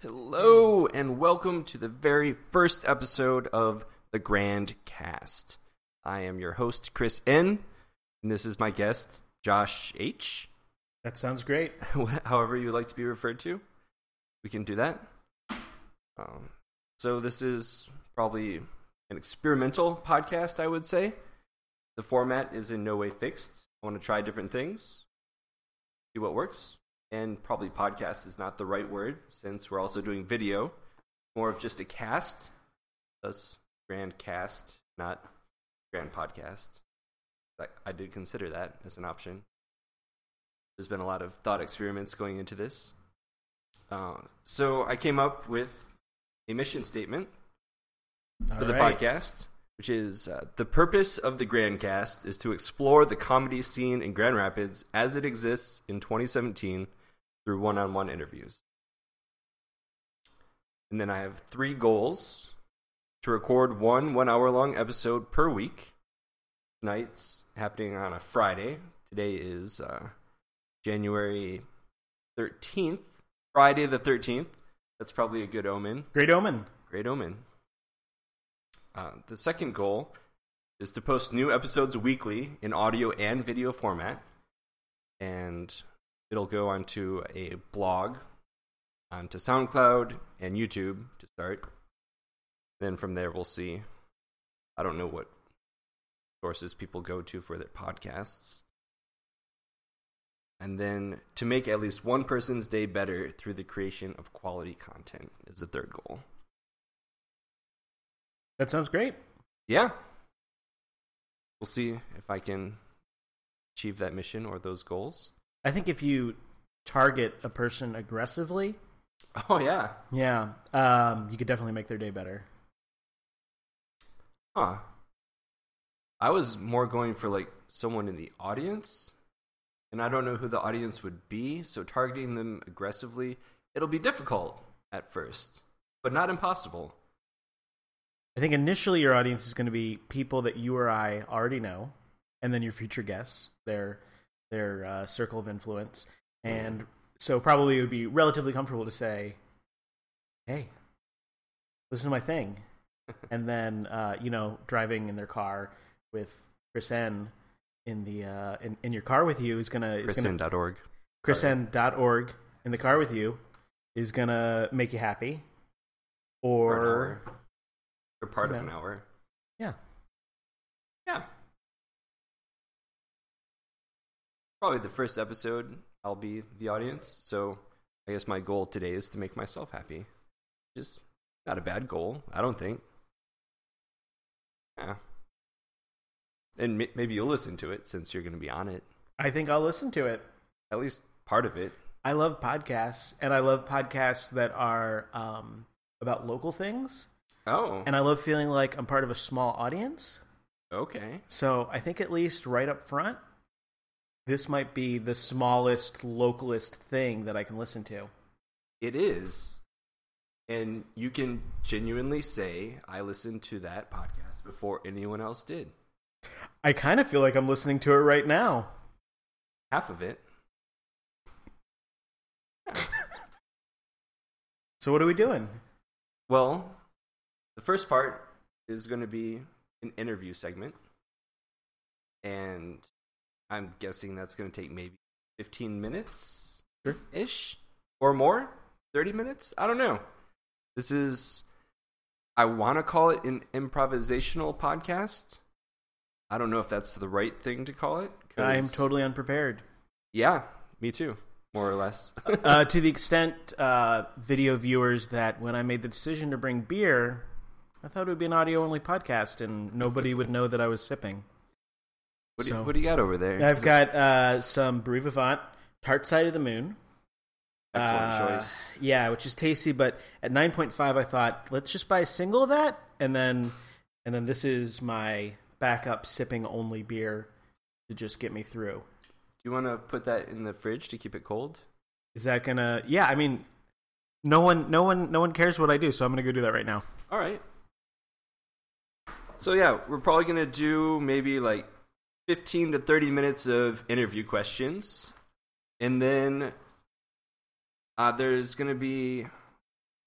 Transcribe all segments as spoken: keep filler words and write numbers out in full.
Hello, and welcome to the very first episode of The Grand Cast. I am your host, Chris N., and this is my guest, Josh H. That sounds great. However you like to be referred to, we can do that. Um, so this is probably an experimental podcast, I would say. The format is in no way fixed. I want to try different things, see what works. And probably podcast is not the right word, since we're also doing video. More of just a cast. Thus, grand cast, not grand podcast. I, I did consider that as an option. There's been a lot of thought experiments going into this. Uh, so I came up with a mission statement All for the right. podcast, which is uh, the purpose of the Grand Cast is to explore the comedy scene in Grand Rapids as it exists in twenty seventeen through one-on-one interviews. And then I have three goals: to record one one-hour-long episode per week. Tonight's happening on a Friday. Today is uh, January thirteenth. Friday the thirteenth. That's probably a good omen. Great omen. Great omen. Uh, the second goal is to post new episodes weekly in audio and video format. And it'll go onto a blog, onto SoundCloud and YouTube to start. Then from there we'll see. I don't know what sources people go to for their podcasts. And then to make at least one person's day better through the creation of quality content is the third goal. That sounds great. Yeah. We'll see if I can achieve that mission or those goals. I think if you target a person aggressively, Oh, yeah. yeah, um, you could definitely make their day better. Huh. I was more going for, like, someone in the audience, and I don't know who the audience would be, so targeting them aggressively, it'll be difficult at first, but not impossible. I think initially your audience is going to be people that you or I already know, and then your future guests, their their uh, circle of influence. And so probably it would be relatively comfortable to say, hey, listen to my thing. And then, uh, you know, driving in their car with Chris N in the uh, in, in your car with you is going to... Chris N dot org. Chris N dot org in the car with you is going to make you happy. For an Or... hour. Or part you of know. an hour. Yeah. Yeah. Probably the first episode, I'll be the audience. So I guess my goal today is to make myself happy. Just not a bad goal, I don't think. Yeah. And m- maybe you'll listen to it since you're going to be on it. I think I'll listen to it. At least part of it. I love podcasts, and I love podcasts that are um, about local things. Oh. And I love feeling like I'm part of a small audience. Okay. So I think at least right up front, this might be the smallest, localist thing that I can listen to. It is. And you can genuinely say, I listened to that podcast before anyone else did. I kind of feel like I'm listening to it right now. Half of it. So what are we doing? Well, the first part is going to be an interview segment. And I'm guessing that's going to take maybe fifteen minutes ish or more. thirty minutes? I don't know. This is, I want to call it an improvisational podcast. I don't know if that's the right thing to call it. I am totally unprepared. Yeah, me too, more or less. uh, to the extent, uh, video viewers, that when I made the decision to bring beer, I thought it would be an audio-only podcast, and nobody would know that I was sipping. What do, So, you, what do you got over there? I've got uh, some Brie Vivant, Tart Side of the Moon. Excellent Uh, choice. Yeah, which is tasty, but at nine point five, I thought, let's just buy a single of that, and then, and then this is my backup sipping-only beer to just get me through. Do you want to put that in the fridge to keep it cold? Is that gonna? Yeah, I mean, no one, no one, no one cares what I do, so I'm gonna go do that right now. All right. So yeah, we're probably gonna do maybe like fifteen to thirty minutes of interview questions, and then uh, there's gonna be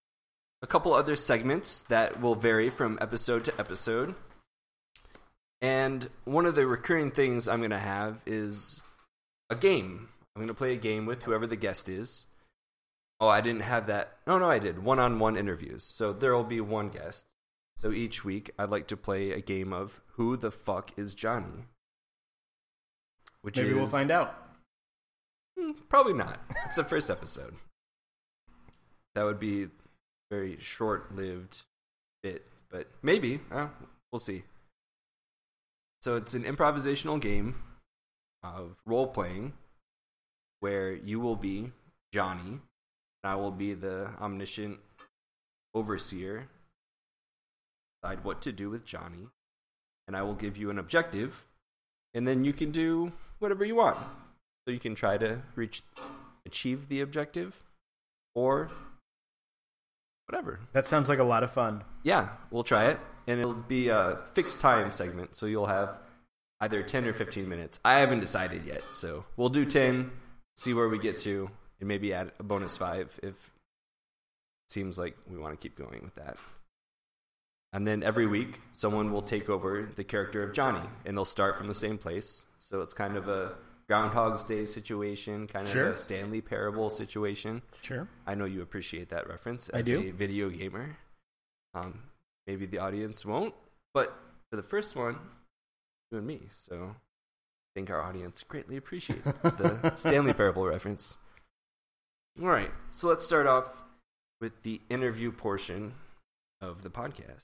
a couple other segments that will vary from episode to episode. And one of the recurring things I'm going to have is a game. I'm going to play a game with whoever the guest is. Oh, I didn't have that. No, no, I did. One-on-one interviews. So there will be one guest. So each week, I'd like to play a game of Who the Fuck is Johnny? Which Maybe is, we'll find out. Hmm, probably not. It's the first episode. That would be a very short-lived bit. But maybe. Uh, we'll see. So it's an improvisational game of role-playing where you will be Johnny, and I will be the omniscient overseer, decide what to do with Johnny, and I will give you an objective, and then you can do whatever you want. So you can try to reach, achieve the objective, or whatever. That sounds like a lot of fun. Yeah, we'll try it. And it'll be a fixed time segment, so you'll have either ten or fifteen minutes. I haven't decided yet, so we'll do ten, see where we get to, and maybe add a bonus five if it seems like we want to keep going with that. And then every week, someone will take over the character of Johnny, and they'll start from the same place. So it's kind of a Groundhog's Day situation, kind Sure. of a Stanley Parable situation. Sure. I know you appreciate that reference I as do. a video gamer. Um, maybe the audience won't, but for the first one, you and me. So I think our audience greatly appreciates the Stanley Parable reference. All right, so let's start off with the interview portion of the podcast.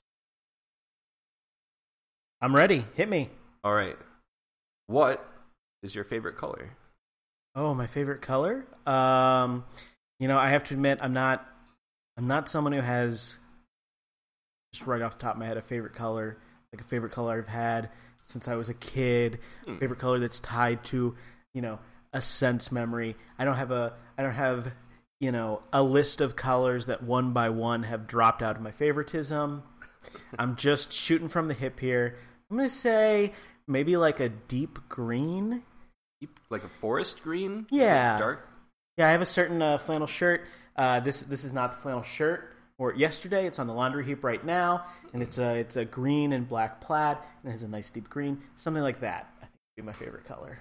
I'm ready. Hit me. All right, what is your favorite color? Oh, my favorite color? Um, you know, I have to admit, I'm not, I'm not someone who has, just right off the top of my head, a favorite color, like a favorite color I've had since I was a kid, Hmm. favorite color that's tied to, you know, a sense memory. I don't have a, I don't have, you know, a list of colors that one by one have dropped out of my favoritism. I'm just shooting from the hip here. I'm going to say maybe like a deep green. Deep- Like a forest green? Yeah. Like dark? Yeah, I have a certain uh, flannel shirt. Uh, this this is not the flannel shirt. Or yesterday, it's on the laundry heap right now, and it's a it's a green and black plaid, and it has a nice deep green, something like that. I think would be my favorite color.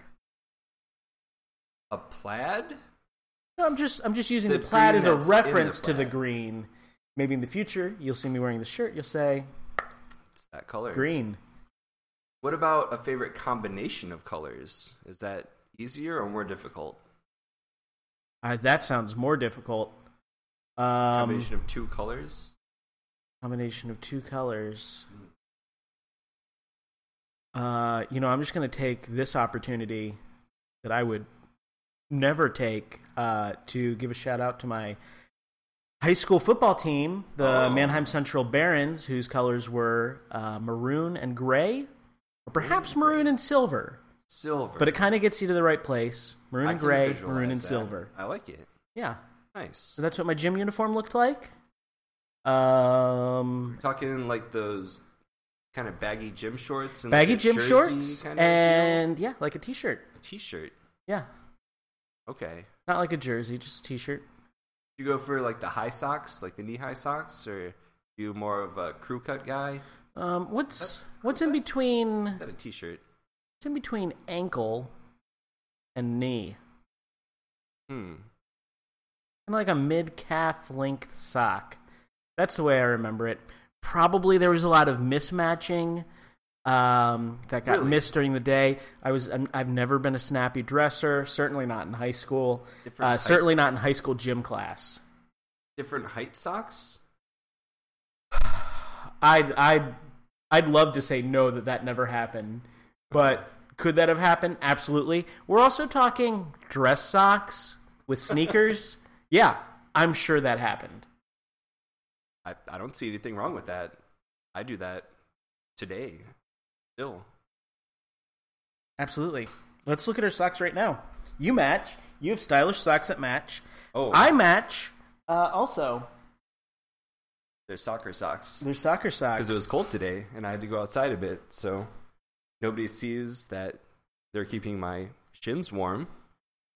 A plaid? No, I'm just I'm just using The the, plaid green as a that's in the reference to the plaid. green. Maybe in the future, you'll see me wearing the shirt. You'll say It's that color. green. What about a favorite combination of colors? Is that easier or more difficult? Uh, that sounds more difficult. Um, Combination of two colors? combination of two colors. Uh, you know, I'm just going to take this opportunity that I would never take uh, to give a shout out to my high school football team, the Oh. Mannheim Central Barons, whose colors were uh, maroon and gray, or perhaps Maroon and maroon and silver. Silver. But it kind of gets you to the right place. Maroon I and can gray, visualize maroon and that. silver. I like it. Yeah, Nice. so that's what my gym uniform looked like. Um, Talking like those kind of baggy gym shorts and baggy like a gym jersey shorts kind of and yeah, like a t-shirt. deal? A t-shirt. Yeah, Okay. not like a jersey, just a t-shirt. You go for like the high socks, like the knee-high socks, or you more of a crew cut guy? Um, what's That's- what's in between? Is that a t-shirt? What's in between ankle and knee? Hmm. Kind of like a mid-calf length sock. That's the way I remember it. Probably there was a lot of mismatching um, that got Really? missed during the day. I was I'm, I've never been a snappy dresser. Certainly not in high school. Different Uh, height- certainly not in high school gym class. Different height socks? I'd I'd I'd love to say no that that never happened, but could that have happened? Absolutely. We're also talking dress socks with sneakers. Yeah, I'm sure that happened. I, I don't see anything wrong with that. I do that today. Still. Absolutely. Let's look at our socks right now. You match. You have stylish socks that match. Oh, I match. Uh, also, they're soccer socks. they're soccer socks. Because it was cold today, and I had to go outside a bit, so nobody sees that they're keeping my shins warm,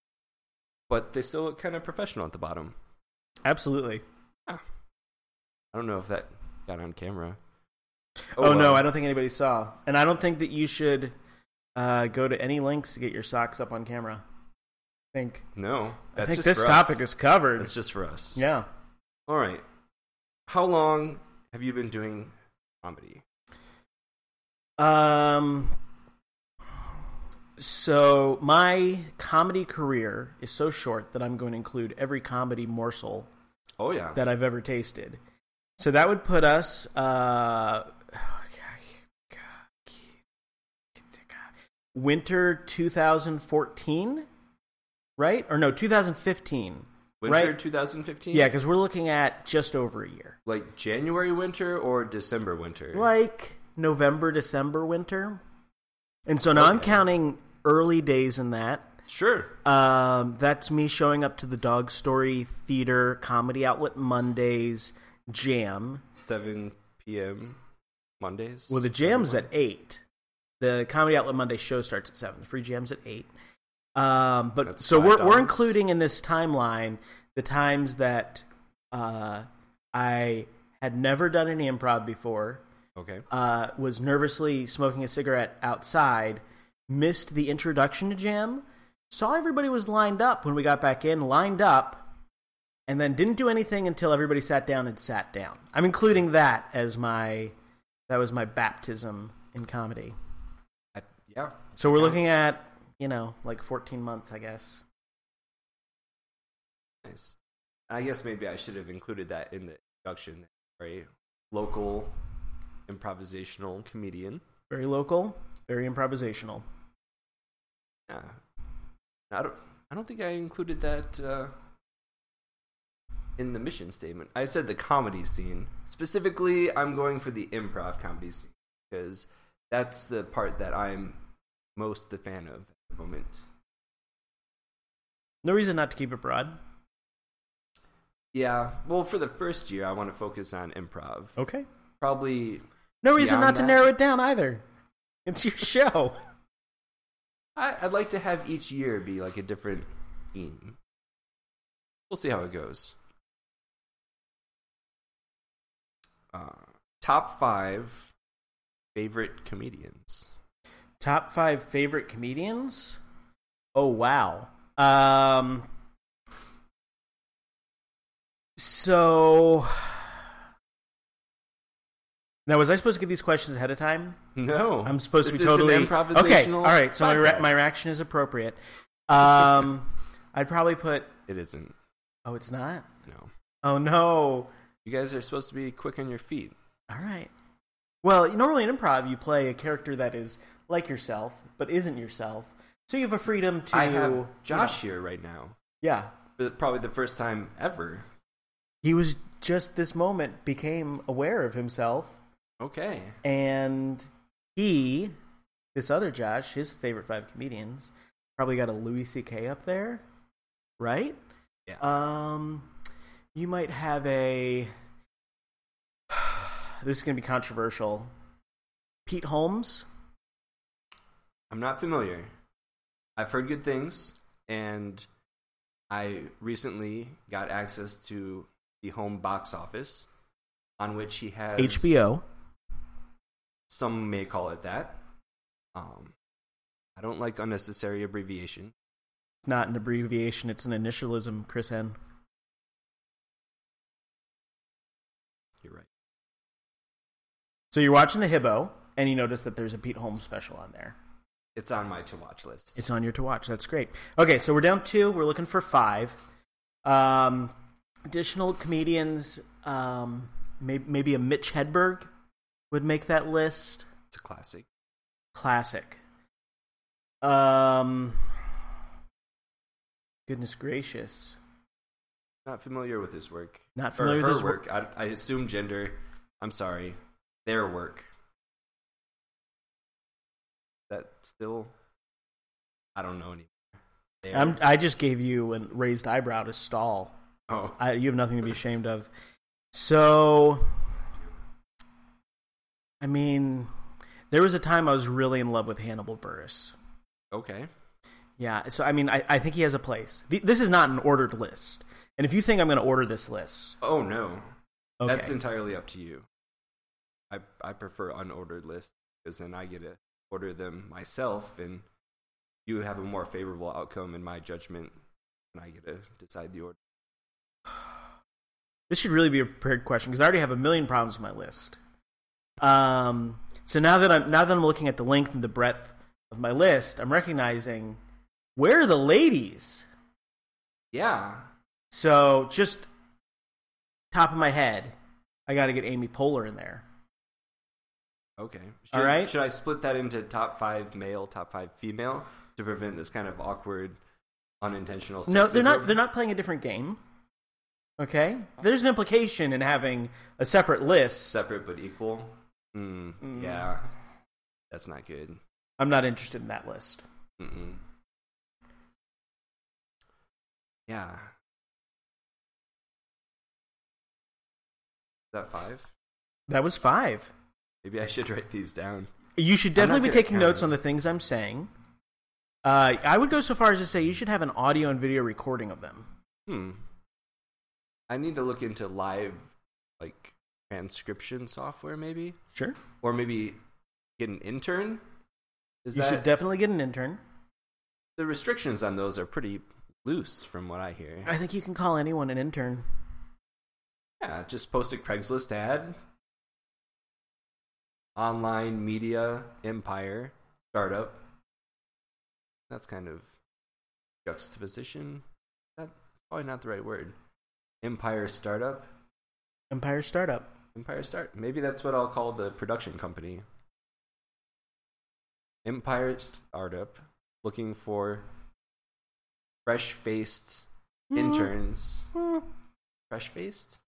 but they still look kind of professional at the bottom. Absolutely. I I don't know if that got on camera. Oh, oh no, I don't think anybody saw. And I don't think that you should uh, go to any links to get your socks up on camera. I think. No. That's I think this topic is covered. It's just for us. Yeah. All right. How long have you been doing comedy? Um. So my comedy career is so short that I'm going to include every comedy morsel oh, yeah. that I've ever tasted. So that would put us uh, winter twenty fourteen, right? Or no, twenty fifteen. Winter right? twenty fifteen? Yeah, because we're looking at just over a year. Like January winter or December winter? Like November, December winter. And so now okay. I'm counting early days in that. Sure. Um, that's me showing up to the Dog Story Theater Comedy Outlet Mondays jam. seven p.m. Mondays? Well, the jam's at eight. The Comedy Outlet Monday show starts at seven. The free jam's at eight. Um, but that's so we're we're including in this timeline the times that uh, I had never done any improv before. Okay. Uh, was nervously smoking a cigarette outside, missed the introduction to jam, saw everybody was lined up when we got back in, lined up, and then didn't do anything until everybody sat down and sat down. I'm including that as my, that was my baptism in comedy. I, yeah. So we're looking at, you know, like fourteen months, I guess. Nice. I guess maybe I should have included that in the introduction. Very local improvisational comedian. Very local, very improvisational. Yeah. I don't I don't think I included that uh, in the mission statement. I said the comedy scene. Specifically, I'm going for the improv comedy scene because that's the part that I'm most the fan of at the moment. No reason not to keep it broad. Yeah. Well, for the first year, I want to focus on improv. Okay. Probably no reason not that. to narrow it down either. It's your show. I, I'd like to have each year be like a different theme. We'll see how it goes. Uh, top five favorite comedians. Top five favorite comedians? Oh, wow. Um, so... Now, was I supposed to get these questions ahead of time? No. I'm supposed this to be totally... Is an improvisational okay, all right, so my, re- my reaction is appropriate. Um, I'd probably put... It isn't. Oh, it's not? No. Oh, no. You guys are supposed to be quick on your feet. All right. Well, normally in improv, you play a character that is like yourself, but isn't yourself. So you have a freedom to... I have Josh you know, here right now. Yeah. Probably the first time ever. He was just this moment became aware of himself. Okay. And he, this other Josh, his favorite five comedians, probably got a Louis C K up there, right? Yeah. Um, you might have a... This is going to be controversial. Pete Holmes? I'm not familiar. I've heard good things, and I recently got access to the home box office, on which he has... H B O. Some may call it that. Um, I don't like unnecessary abbreviation. It's not an abbreviation, it's an initialism, Chris N. You're right. So you're watching the Hibbo, and you notice that there's a Pete Holmes special on there. It's on my to-watch list. It's on your to-watch. That's great. Okay, so we're down two. We're looking for five. Um, additional comedians, um, maybe, maybe a Mitch Hedberg would make that list. It's a classic. Classic. Um, goodness gracious. Not familiar with his work. Not familiar or with her his work. I, I assume gender. I'm sorry. Their work. That still... I don't know anymore. I'm, I just gave you a raised eyebrow to stall. Oh. I, you have nothing to be ashamed of. So... I mean, there was a time I was really in love with Hannibal Buress. Okay. Yeah, so I mean, I, I think he has a place. This is not an ordered list. And if you think I'm going to order this list... Oh, no. Okay. That's entirely up to you. I I prefer unordered lists because then I get to order them myself, and you have a more favorable outcome in my judgment, and I get to decide the order. This should really be a prepared question because I already have a million problems with my list. Um, so now that I'm now that I'm looking at the length and the breadth of my list, I'm recognizing where are the ladies. Yeah. So just top of my head, I got to get Amy Poehler in there. Okay. Should, All right. Should I split that into top five male, top five female to prevent this kind of awkward, unintentional sexism? No, they're not. They're not playing a different game. Okay. There's an implication in having a separate list. Separate but equal. Mm, mm. Yeah. That's not good. I'm not interested in that list. Mm-mm. Yeah. Is that five? That was five. Maybe I should write these down. You should definitely be taking notes it. on the things I'm saying. Uh, I would go so far as to say you should have an audio and video recording of them. Hmm. I need to look into live, like, transcription software, maybe? Sure. Or maybe get an intern? Is you that... should definitely get an intern. The restrictions on those are pretty loose, from what I hear. I think you can call anyone an intern. Yeah, just post a Craigslist ad. Online media empire startup. That's kind of juxtaposition. That's probably not the right word. Empire startup. Empire startup. Empire start. Maybe that's what I'll call the production company. Empire startup, looking for fresh-faced Mm. interns. Mm. Fresh-faced?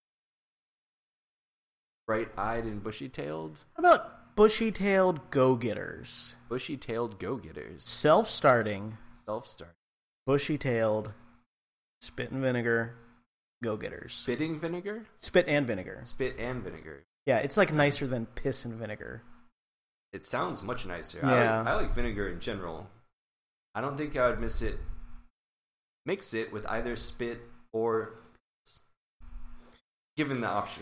Bright-eyed and bushy-tailed? How about bushy-tailed go-getters? Bushy-tailed go-getters. Self-starting, Self-start. bushy-tailed, spit and vinegar go-getters. Spitting vinegar? Spit and vinegar. Spit and vinegar. Yeah, it's like nicer than piss and vinegar. It sounds much nicer. Yeah. I like, I like vinegar in general. I don't think I would miss it. Mix it with either spit or piss, given the option.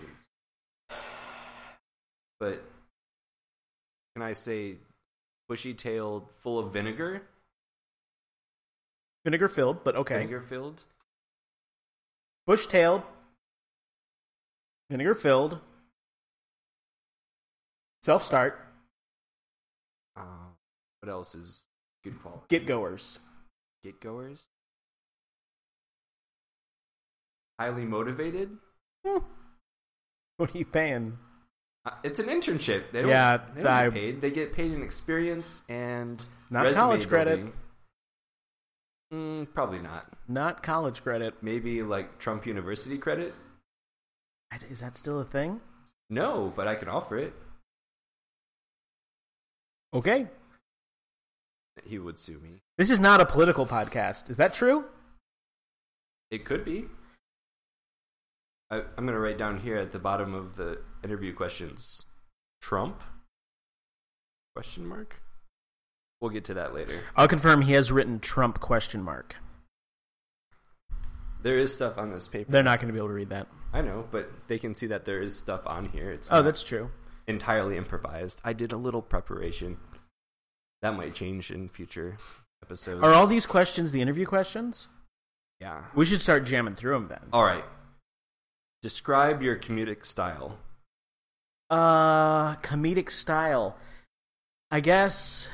But can I say bushy-tailed, full of vinegar? Vinegar filled, but okay. Vinegar filled. Bush-tailed, vinegar filled, self-start. Uh, what else is good quality? Get goers. Get goers. Highly motivated. Hmm. What are you paying? Uh, it's an internship. They don't, Yeah, they don't I- get paid. They get paid in experience and Not resume college credit. building. Mm, probably not. Not college credit. Maybe like Trump University credit. Is that still a thing? No, but I can offer it. Okay. He would sue me. This is not a political podcast. Is that true? It could be. I, I'm going to write down here at the bottom of the interview questions. Trump? Question mark? We'll get to that later. I'll confirm he has written Trump question mark. There is stuff on this paper. They're not going to be able to read that. I know, but they can see that there is stuff on here. It's Oh, not that's true. entirely improvised. I did a little preparation. That might change in future episodes. Are all these questions the interview questions? Yeah. We should start jamming through them then. All right. Describe your comedic style. Uh, comedic style. I guess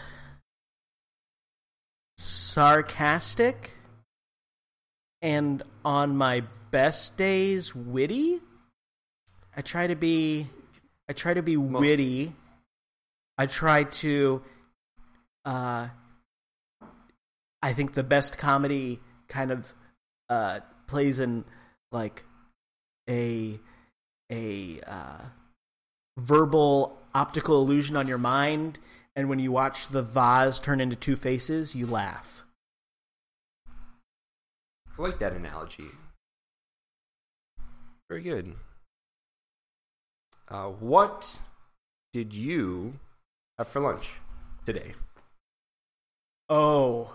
sarcastic and on my best days witty. I try to be I try to be Most- witty. I try to uh I think the best comedy kind of uh plays in like a a uh verbal optical illusion on your mind, and when you watch the vase turn into two faces, you laugh. I like that analogy. Very good. Uh, what did you have for lunch today? Oh.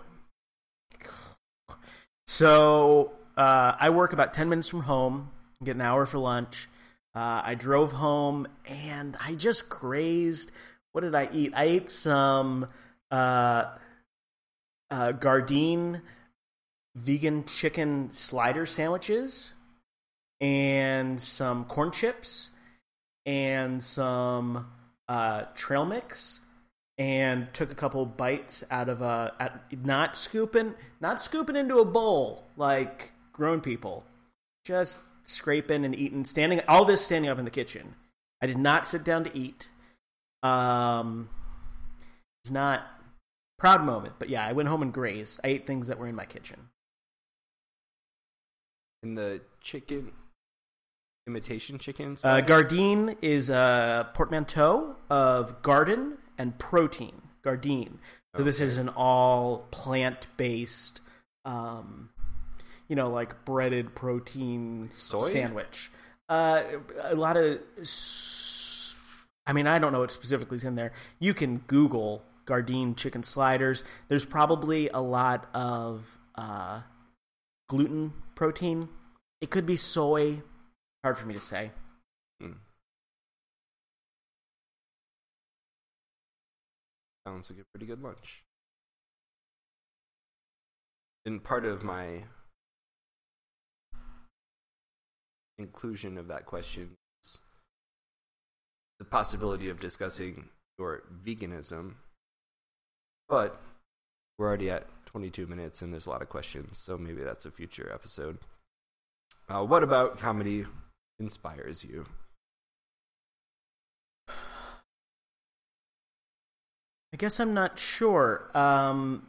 So, uh, I work about ten minutes from home, get an hour for lunch. Uh, I drove home and I just crazed. What did I eat? I ate some uh, uh, Gardein vegan chicken slider sandwiches and some corn chips and some uh, trail mix, and took a couple bites out of a at, not scooping not scooping into a bowl like grown people, just scraping and eating, standing all this standing up in the kitchen. I did not sit down to eat. Um, it's not proud moment, but yeah, I went home and grazed. I ate things that were in my kitchen. In the chicken imitation chicken, uh, Gardein is a portmanteau of garden and protein. Gardein. So okay. This is an all plant-based, um, you know, like breaded protein Soy? sandwich. Uh, a lot of, I mean, I don't know what specifically is in there. You can Google Gardein chicken sliders. There's probably a lot of uh, gluten protein. It could be soy. Hard for me to say. Hmm. Sounds like a pretty good lunch. And part of my inclusion of that question is the possibility of discussing your veganism. But we're already at twenty-two minutes and there's a lot of questions, so maybe that's a future episode. Uh, what about comedy inspires you? I guess I'm not sure. Um,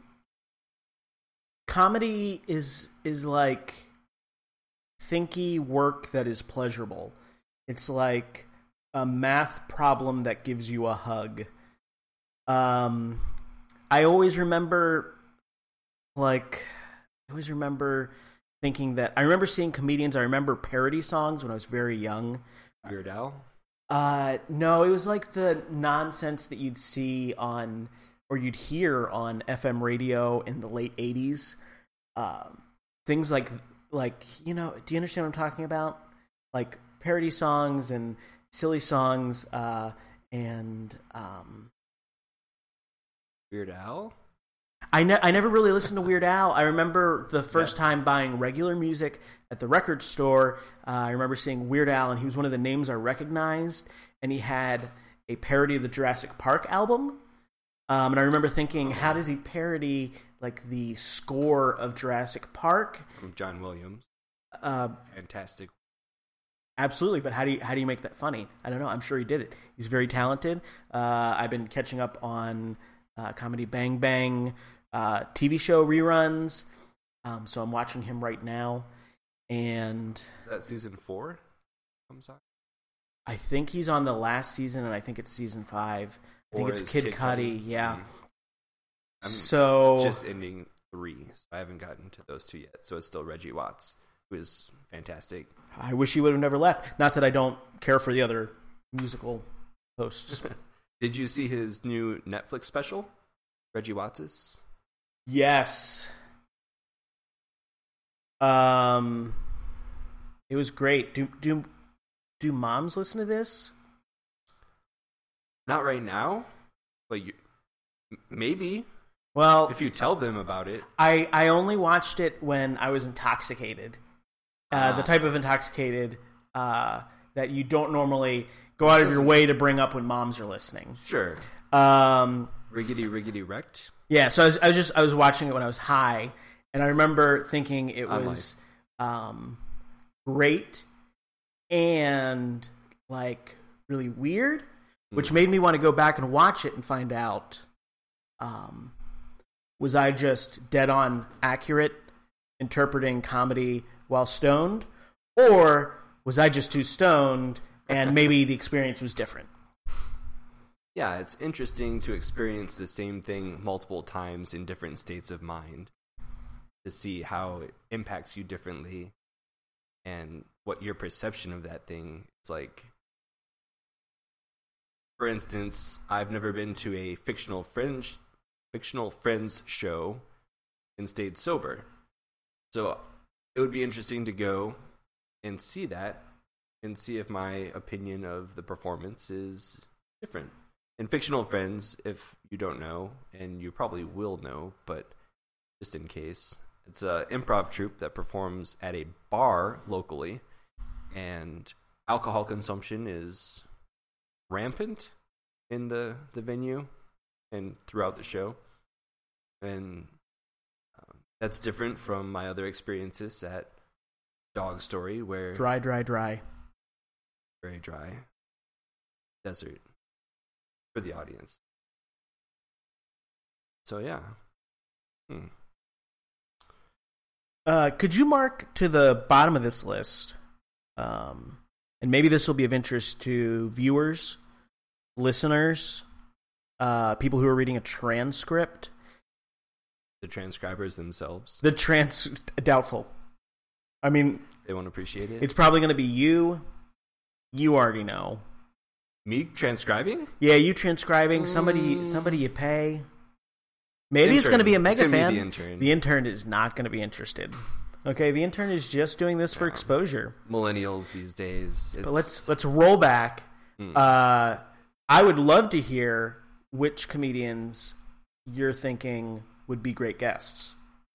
comedy is is like thinky work that is pleasurable. It's like a math problem that gives you a hug. Um, I always remember, like, I always remember thinking that I remember seeing comedians. I remember parody songs when I was very young. Weird Al? Uh, no, it was like the nonsense that you'd see on, or you'd hear on F M radio in the late eighties. Um, things like, like, you know, do you understand what I'm talking about? Like parody songs and silly songs, uh, and, um... Weird Al? I, ne- I never really listened to Weird Al. I remember the first yeah. time buying regular music at the record store. Uh, I remember seeing Weird Al, and he was one of the names I recognized. And he had a parody of the Jurassic Park album. Um, and I remember thinking, how does he parody like the score of Jurassic Park? From John Williams. Uh, Fantastic. Absolutely, but how do you how do you make that funny? I don't know. I'm sure he did it. He's very talented. Uh, I've been catching up on uh, Comedy Bang Bang uh, T V show reruns, um, so I'm watching him right now. And is that season four? Comes out. I think he's on the last season, and I think it's season five. I think or it's Kid, Kid Cudi. Cudi. Yeah. Mm-hmm. I'm so just ending three. So I haven't gotten to those two yet. So it's still Reggie Watts, who is fantastic. I wish he would have never left. Not that I don't care for the other musical hosts. Did you see his new Netflix special, Reggie Watts'? Yes. Um, it was great. Do do do moms listen to this? Not right now, but you, maybe. Well, if you tell them about it. I I only watched it when I was intoxicated. Uh, the type of intoxicated uh, that you don't normally go out of your way to bring up when moms are listening. Sure. Um, riggedy riggedy wrecked. Yeah, so I was, I was just I was watching it when I was high, and I remember thinking it On was um, great and like really weird, which mm. made me want to go back and watch it and find out um, was I just dead on accurate interpreting comedy while stoned, or was I just too stoned and maybe the experience was different? Yeah, it's interesting to experience the same thing multiple times in different states of mind to see how it impacts you differently and what your perception of that thing is like. For instance, I've never been to a fictional friends fictional friends show and stayed sober. So it would be interesting to go and see that and see if my opinion of the performance is different. In Fictional Friends, if you don't know, and you probably will know, but just in case, it's an improv troupe that performs at a bar locally, and alcohol consumption is rampant in the, the venue and throughout the show. And uh, that's different from my other experiences at Dog Story, where... Dry, dry, dry. Very dry. Desert. For the audience. So, yeah. Hmm. Uh, could you mark to the bottom of this list, um, and maybe this will be of interest to viewers, listeners, uh, people who are reading a transcript. The transcribers themselves. The trans... Doubtful. I mean... They won't appreciate it? It's probably going to be you. You already know. Me transcribing? Yeah, you transcribing. Somebody Mm. somebody you pay. Maybe Intern. it's going to be a It's mega gonna be fan. the intern. The intern is not going to be interested. Okay, the intern is just doing this for Yeah. exposure. Millennials these days. It's... But let's let's roll back. Mm. Uh, I would love to hear which comedians you're thinking would be great guests.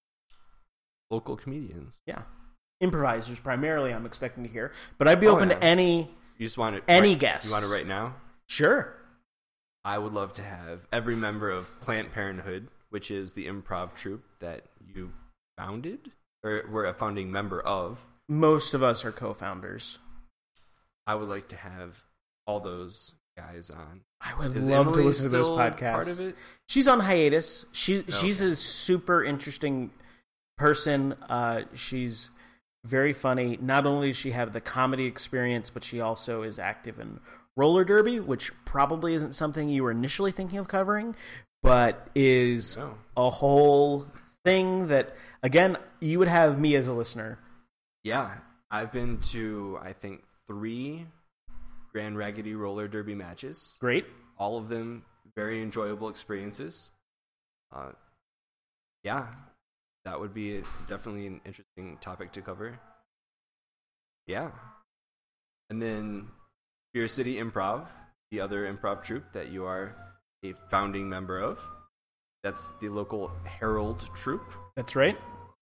Local comedians. Yeah, improvisers primarily. I'm expecting to hear, but I'd be Oh, open yeah. to any You just want it any right, guests. You want it right now? Sure. I would love to have every member of Planned Parenthood, which is the improv troupe that you founded, or were a founding member of. Most of us are co-founders. I would like to have all those guys on. I would Is love to Emily listen to those still podcasts. part of it? She's on hiatus. She's Okay. she's a super interesting person. Uh, she's very funny. Not only does she have the comedy experience, but she also is active in roller derby, which probably isn't something you were initially thinking of covering, but is No. a whole thing that, again, you would have me as a listener. Yeah, I've been to, I think, three Grand Raggedy roller derby matches. Great. All of them very enjoyable experiences. Uh, yeah, that would be a, definitely an interesting topic to cover. Yeah. And then Beer City Improv, the other improv troupe that you are a founding member of. That's the local Herald troupe. That's right.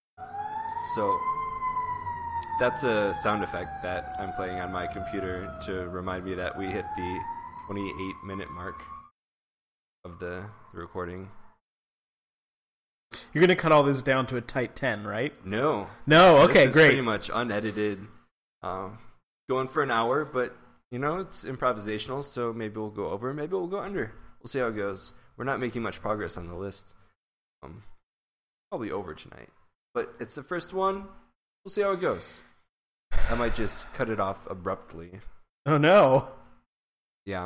So that's a sound effect that I'm playing on my computer to remind me that we hit the twenty-eight minute mark of the, the recording. You're going to cut all this down to a tight ten, right? No. No, This okay, is great. pretty much unedited. Uh, going for an hour, but, you know, it's improvisational, so maybe we'll go over, maybe we'll go under. We'll see how it goes. We're not making much progress on the list. Um, probably over tonight. But it's the first one. We'll see how it goes. I might just cut it off abruptly. Oh, no. Yeah.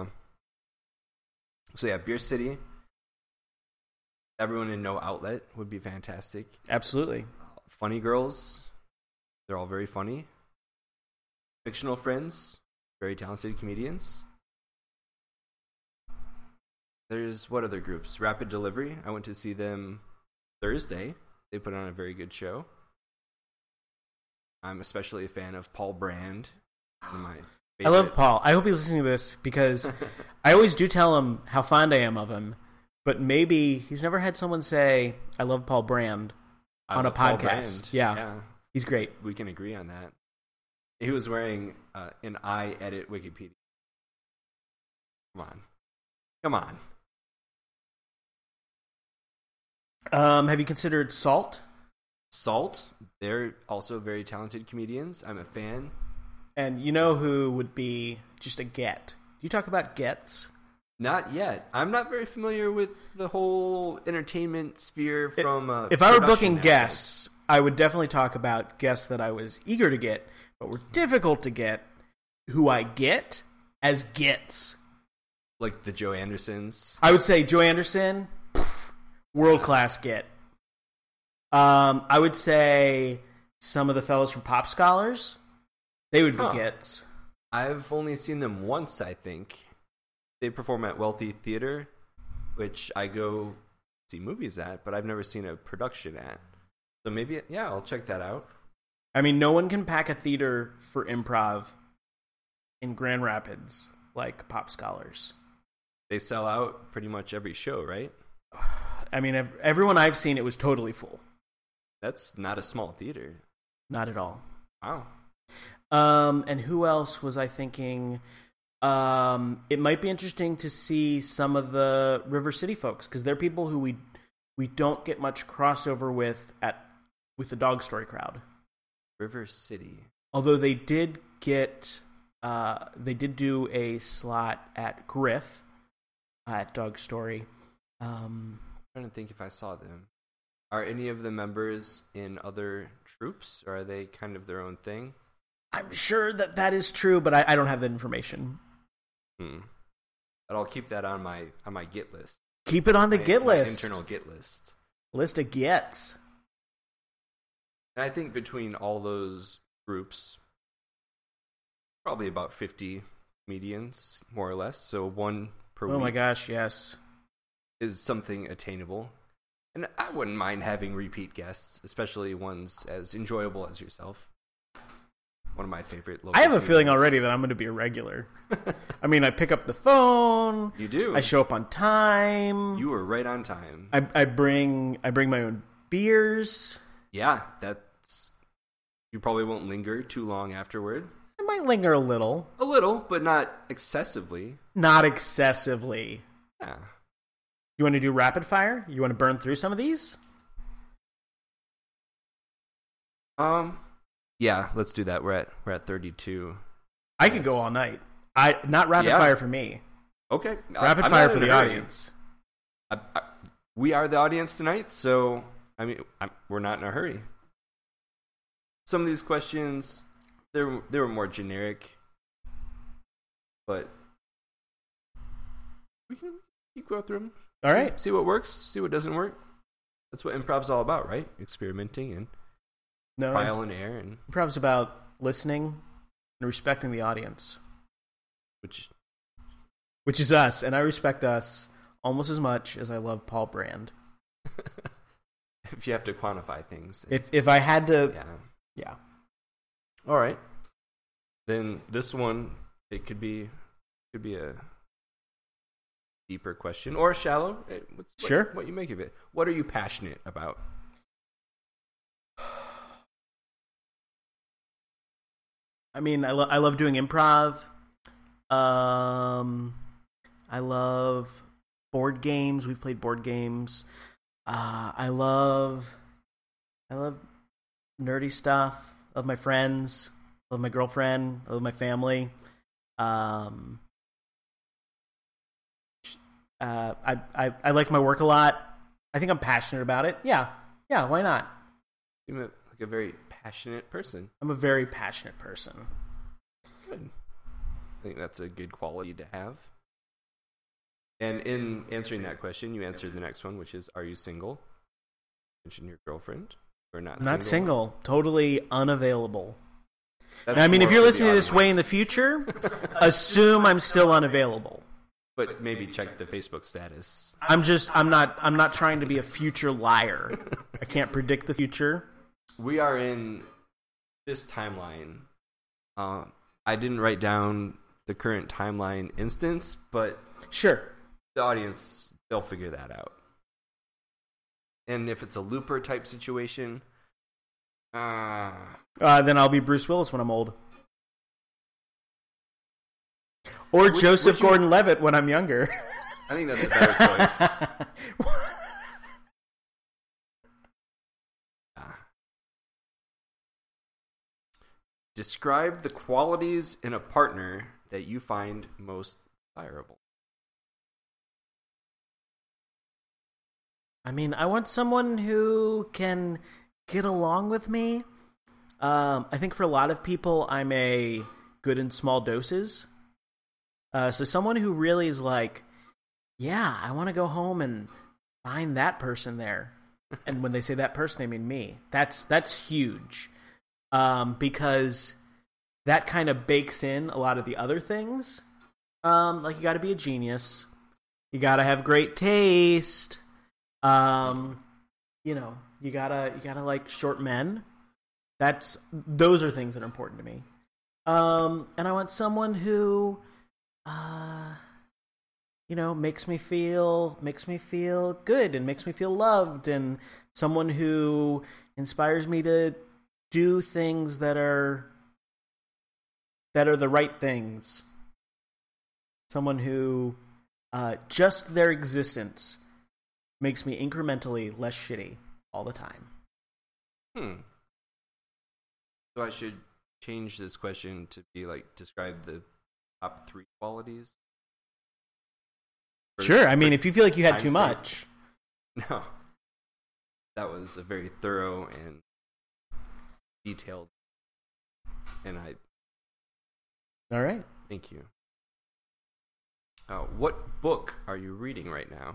So, yeah, Beer City. Everyone in No Outlet would be fantastic. Absolutely. Funny Girls. They're all very funny. Fictional Friends. Very talented comedians. There's what other groups? Rapid Delivery. I went to see them Thursday. They put on a very good show. I'm especially a fan of Paul Brand. One of my I love favorite- Paul. I hope he's listening to this because I always do tell him how fond I am of him, but maybe he's never had someone say, I love Paul Brand I on a love Paul podcast. Brand. Yeah. yeah. He's great. We can agree on that. He was wearing uh, an I edit Wikipedia. Come on. Come on. Um, have you considered Salt? Salt. They're also very talented comedians. I'm a fan. And you know who would be just a get? Do you talk about gets? Not yet. I'm not very familiar with the whole entertainment sphere from uh, If I were production booking aspect. guests, I would definitely talk about guests that I was eager to get, but were difficult to get, who I get as gets. Like the Joe Andersons. I would say Joe Anderson, world class get. Um, I would say some of the fellows from Pop Scholars, they would be Huh. gets. I've only seen them once, I think. They perform at Wealthy Theater, which I go see movies at, but I've never seen a production at. So maybe, yeah, I'll check that out. I mean, no one can pack a theater for improv in Grand Rapids like Pop Scholars. They sell out pretty much every show, right? I mean, ev- everyone I've seen, it was totally full. That's not a small theater. Not at all. Wow. Um, and who else was I thinking? Um, it might be interesting to see some of the River City folks, because they're people who we we don't get much crossover with at with the Dog Story crowd. River City. Although they did get, uh, they did do a slot at Griff uh, at Dog Story. Um, I'm trying to think if I saw them. Are any of the members in other troops, or are they kind of their own thing? I'm sure that that is true, but I, I don't have that information. Hmm. But I'll keep that on my on my Git list. Keep it on the my, Git my list. Internal Git list. List of gets. And I think between all those groups, probably about fifty comedians, more or less. So one per Oh week. my gosh, yes. Is something attainable. And I wouldn't mind having repeat guests, especially ones as enjoyable as yourself. One of my favorite local I have a feeling comedians. already that I'm going to be a regular. I mean, I pick up the phone. You do. I show up on time. You were right on time. I, I bring I bring my own beers. Yeah, that's... You probably won't linger too long afterward. I might linger a little. A little, but not excessively. Not excessively. Yeah. You want to do rapid fire? You want to burn through some of these? Um, yeah, let's do that. We're at we're at thirty-two. I could go all night. I not rapid Yeah. fire for me. Okay, Rapid I'm fire not for in a the hurry. audience. I, I, we are the audience tonight, so I mean, I'm, we're not in a hurry. Some of these questions, they were, they were more generic, but we can, we can go through them. All see, right. see what works, see what doesn't work. That's what improv's all about, right? Experimenting and No, trial and error, and improv's about listening and respecting the audience, which which is us, and I respect us almost as much as I love Paul Brand. if you have to quantify things, If if I had to, yeah. yeah. All right. Then this one, it could be could be a deeper question or shallow. It- What's, what, Sure. What you make of it. What are you passionate about? I mean, I, lo- I love doing improv. Um, I love board games. We've played board games. Uh, I love, I love nerdy stuff. I love my friends. I love my girlfriend. I love my family. Um, uh, I, I I like my work a lot. I think I'm passionate about it. Yeah, yeah. Why not? You seem like a very passionate person. I'm a very passionate person. Good. I think that's a good quality to have. And in answering that question, you answered the next one, which is, are you single? Mention your girlfriend or not? Not single. Totally unavailable. That's And I mean, if more you're for the listening to this way in the audience. future, assume I'm still unavailable. But maybe check the Facebook status. I'm just, I'm not, I'm not trying to be a future liar. I can't predict the future. We are in this timeline. Uh, I didn't write down the current timeline instance, but Sure. the audience, they'll figure that out. And if it's a looper type situation, uh, Uh, then I'll be Bruce Willis when I'm old. Or Would- Joseph would you- Gordon-Levitt when I'm younger. I think that's a better choice. Ah. Describe the qualities in a partner that you find most desirable. I mean, I want someone who can get along with me. Um, I think for a lot of people, I'm a good in small doses. Uh, so someone who really is like, yeah, I want to go home and find that person there. And when they say that person, they mean me. That's that's huge, um, because that kind of bakes in a lot of the other things. Um, like you got to be a genius, you got to have great taste. Um, you know, you gotta you gotta like short men. That's those are things that are important to me. Um, and I want someone who, uh, you know, makes me feel makes me feel good and makes me feel loved, and someone who inspires me to do things that are that are the right things. Someone who uh, just their existence makes me incrementally less shitty all the time. Hmm. So I should change this question to be like, describe the top three qualities? For, sure. I mean, if you feel like you had too sake. much. No. That was a very thorough and detailed. And I... All right. Thank you. Uh, what book are you reading right now?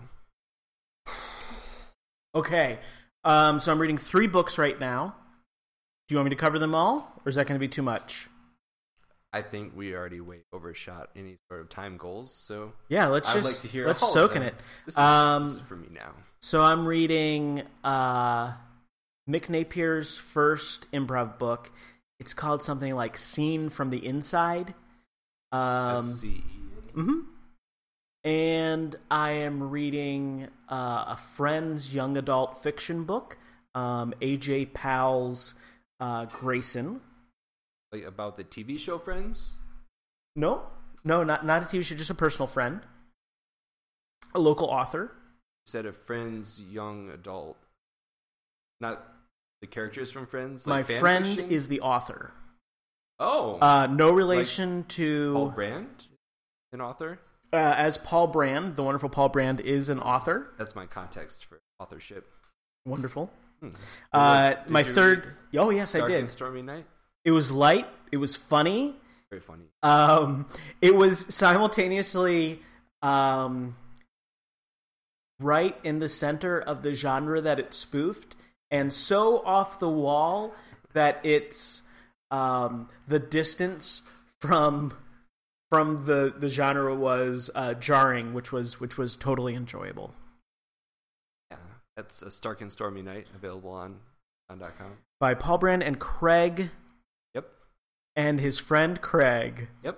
Okay. Um, so I'm reading three books right now. Do you want me to cover them all, or is that going to be too much? I think we already way overshot any sort of time goals, so yeah, let's I'd just like to hear let's all soak of in them. it. This is, Um, this is for me now. So I'm reading uh, Mick Napier's first improv book. It's called something like "Scene from the Inside." Um, S C E. Mm-hmm. And I am reading uh, a friend's young adult fiction book, um, A J Powell's uh, Grayson. Like about the T V show Friends? No, no, not not a T V show, just a personal friend, a local author. Instead of Friends young adult, not the characters from Friends. My Like fan friend fiction? is the author. Oh, Uh, no relation to Paul Brand, an author. Uh, as Paul Brand, the wonderful Paul Brand is an author. That's my context for authorship. Wonderful. Hmm. Uh, Did my you third. read Oh yes, Dark I did. and Stormy Night? It was light. It was funny. Very funny. Um, it was simultaneously um, right in the center of the genre that it spoofed, and so off the wall that it's um, the distance from from the, the genre was uh, jarring, which was which was totally enjoyable. Yeah, that's a Stark and Stormy Night, available on on dot com. By Paul Brand and Craig. Yep. And his friend Craig. Yep.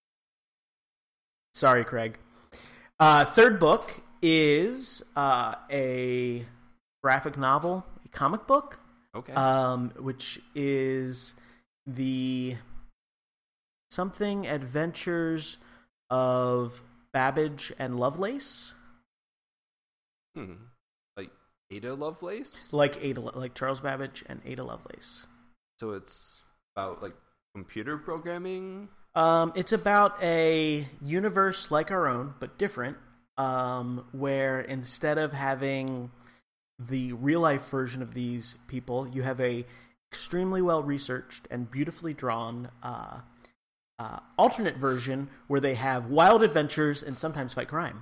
Sorry, Craig. Uh, third book is uh, a graphic novel, a comic book. Okay. Um, which is the Something Adventures of Babbage and Lovelace. Hmm. Like Ada Lovelace? Like Ada, like Charles Babbage and Ada Lovelace. So it's about like computer programming? Um, it's about a universe like our own, but different, um, where instead of having the real-life version of these people, you have a extremely well-researched and beautifully drawn uh, uh, alternate version where they have wild adventures and sometimes fight crime.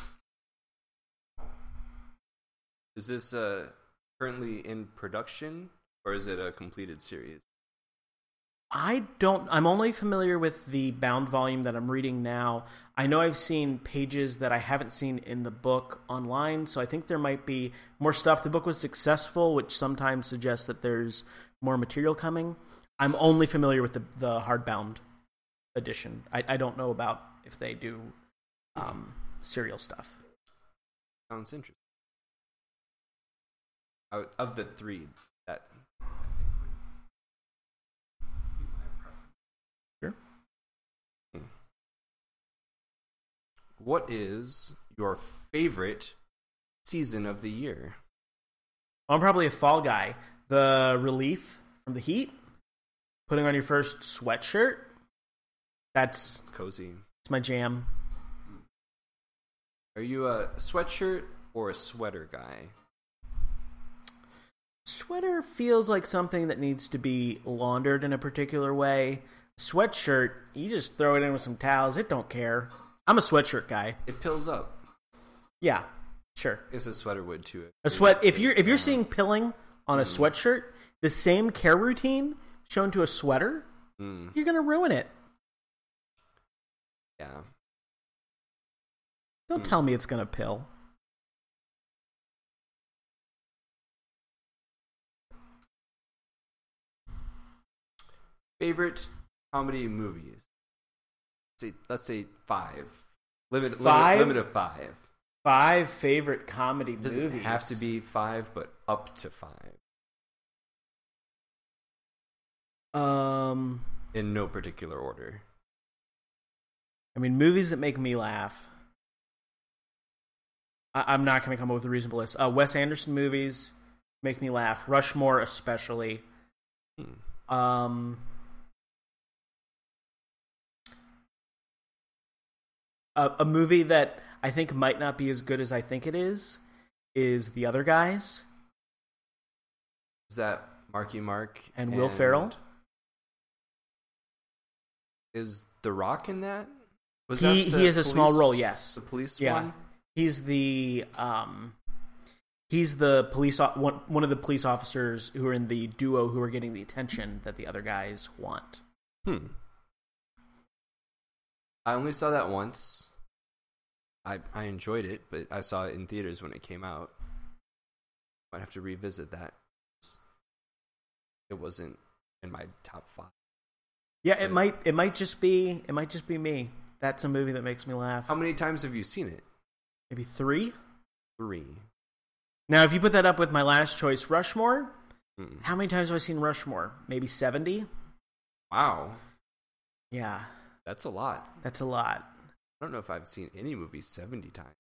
Is this uh, currently in production, or is it a completed series? I don't. I'm only familiar with the bound volume that I'm reading now. I know I've seen pages that I haven't seen in the book online, so I think there might be more stuff. The book was successful, which sometimes suggests that there's more material coming. I'm only familiar with the the hardbound edition. I, I don't know about if they do um, serial stuff. Sounds interesting. Out of the three, that Sure. What is your favorite season of the year? I'm probably a fall guy. The relief from the heat, putting on your first sweatshirt. That's It's cozy. it's my jam. Are you a sweatshirt or a sweater guy? Sweater feels like something that needs to be laundered in a particular way. Sweatshirt, you just throw it in with some towels. It don't care. I'm a sweatshirt guy. It pills up. Yeah, sure. It's a sweater would too. A sweat. If you're if you're seeing pilling on a sweatshirt, the same care routine shown to a sweater, Mm, you're gonna ruin it. yeah. Don't Hmm. tell me it's gonna pill. Favorite comedy movies. Let's say, let's say five. Limit, Five? limit, limit of five. Five favorite comedy Does movies. it have to be five, but up to five? Um, In no particular order. I mean, movies that make me laugh. I- I'm not going to come up with a reasonable list. Uh, Wes Anderson movies make me laugh. Rushmore, especially. Hmm. Um, a, a movie that I think might not be as good as I think it is is The Other Guys. Is that Marky Mark And Will Ferrell? Is The Rock in that? Was He that the he has a small police- role. Yes, The police yeah. one? He's the um, he's the police o- one one of the police officers who are in the duo who are getting the attention that the other guys want. Hmm. I only saw that once. I I enjoyed it, but I saw it in theaters when it came out. Might have to revisit that. It wasn't in my top five. Yeah, it But- might it might just be it might just be me. That's a movie that makes me laugh. How many times have you seen it? Maybe three. Three. Now, if you put that up with my last choice, Rushmore, Hmm. how many times have I seen Rushmore? Maybe seventy? Wow, Yeah, that's a lot. that's a lot. I don't know if I've seen any movie seventy times.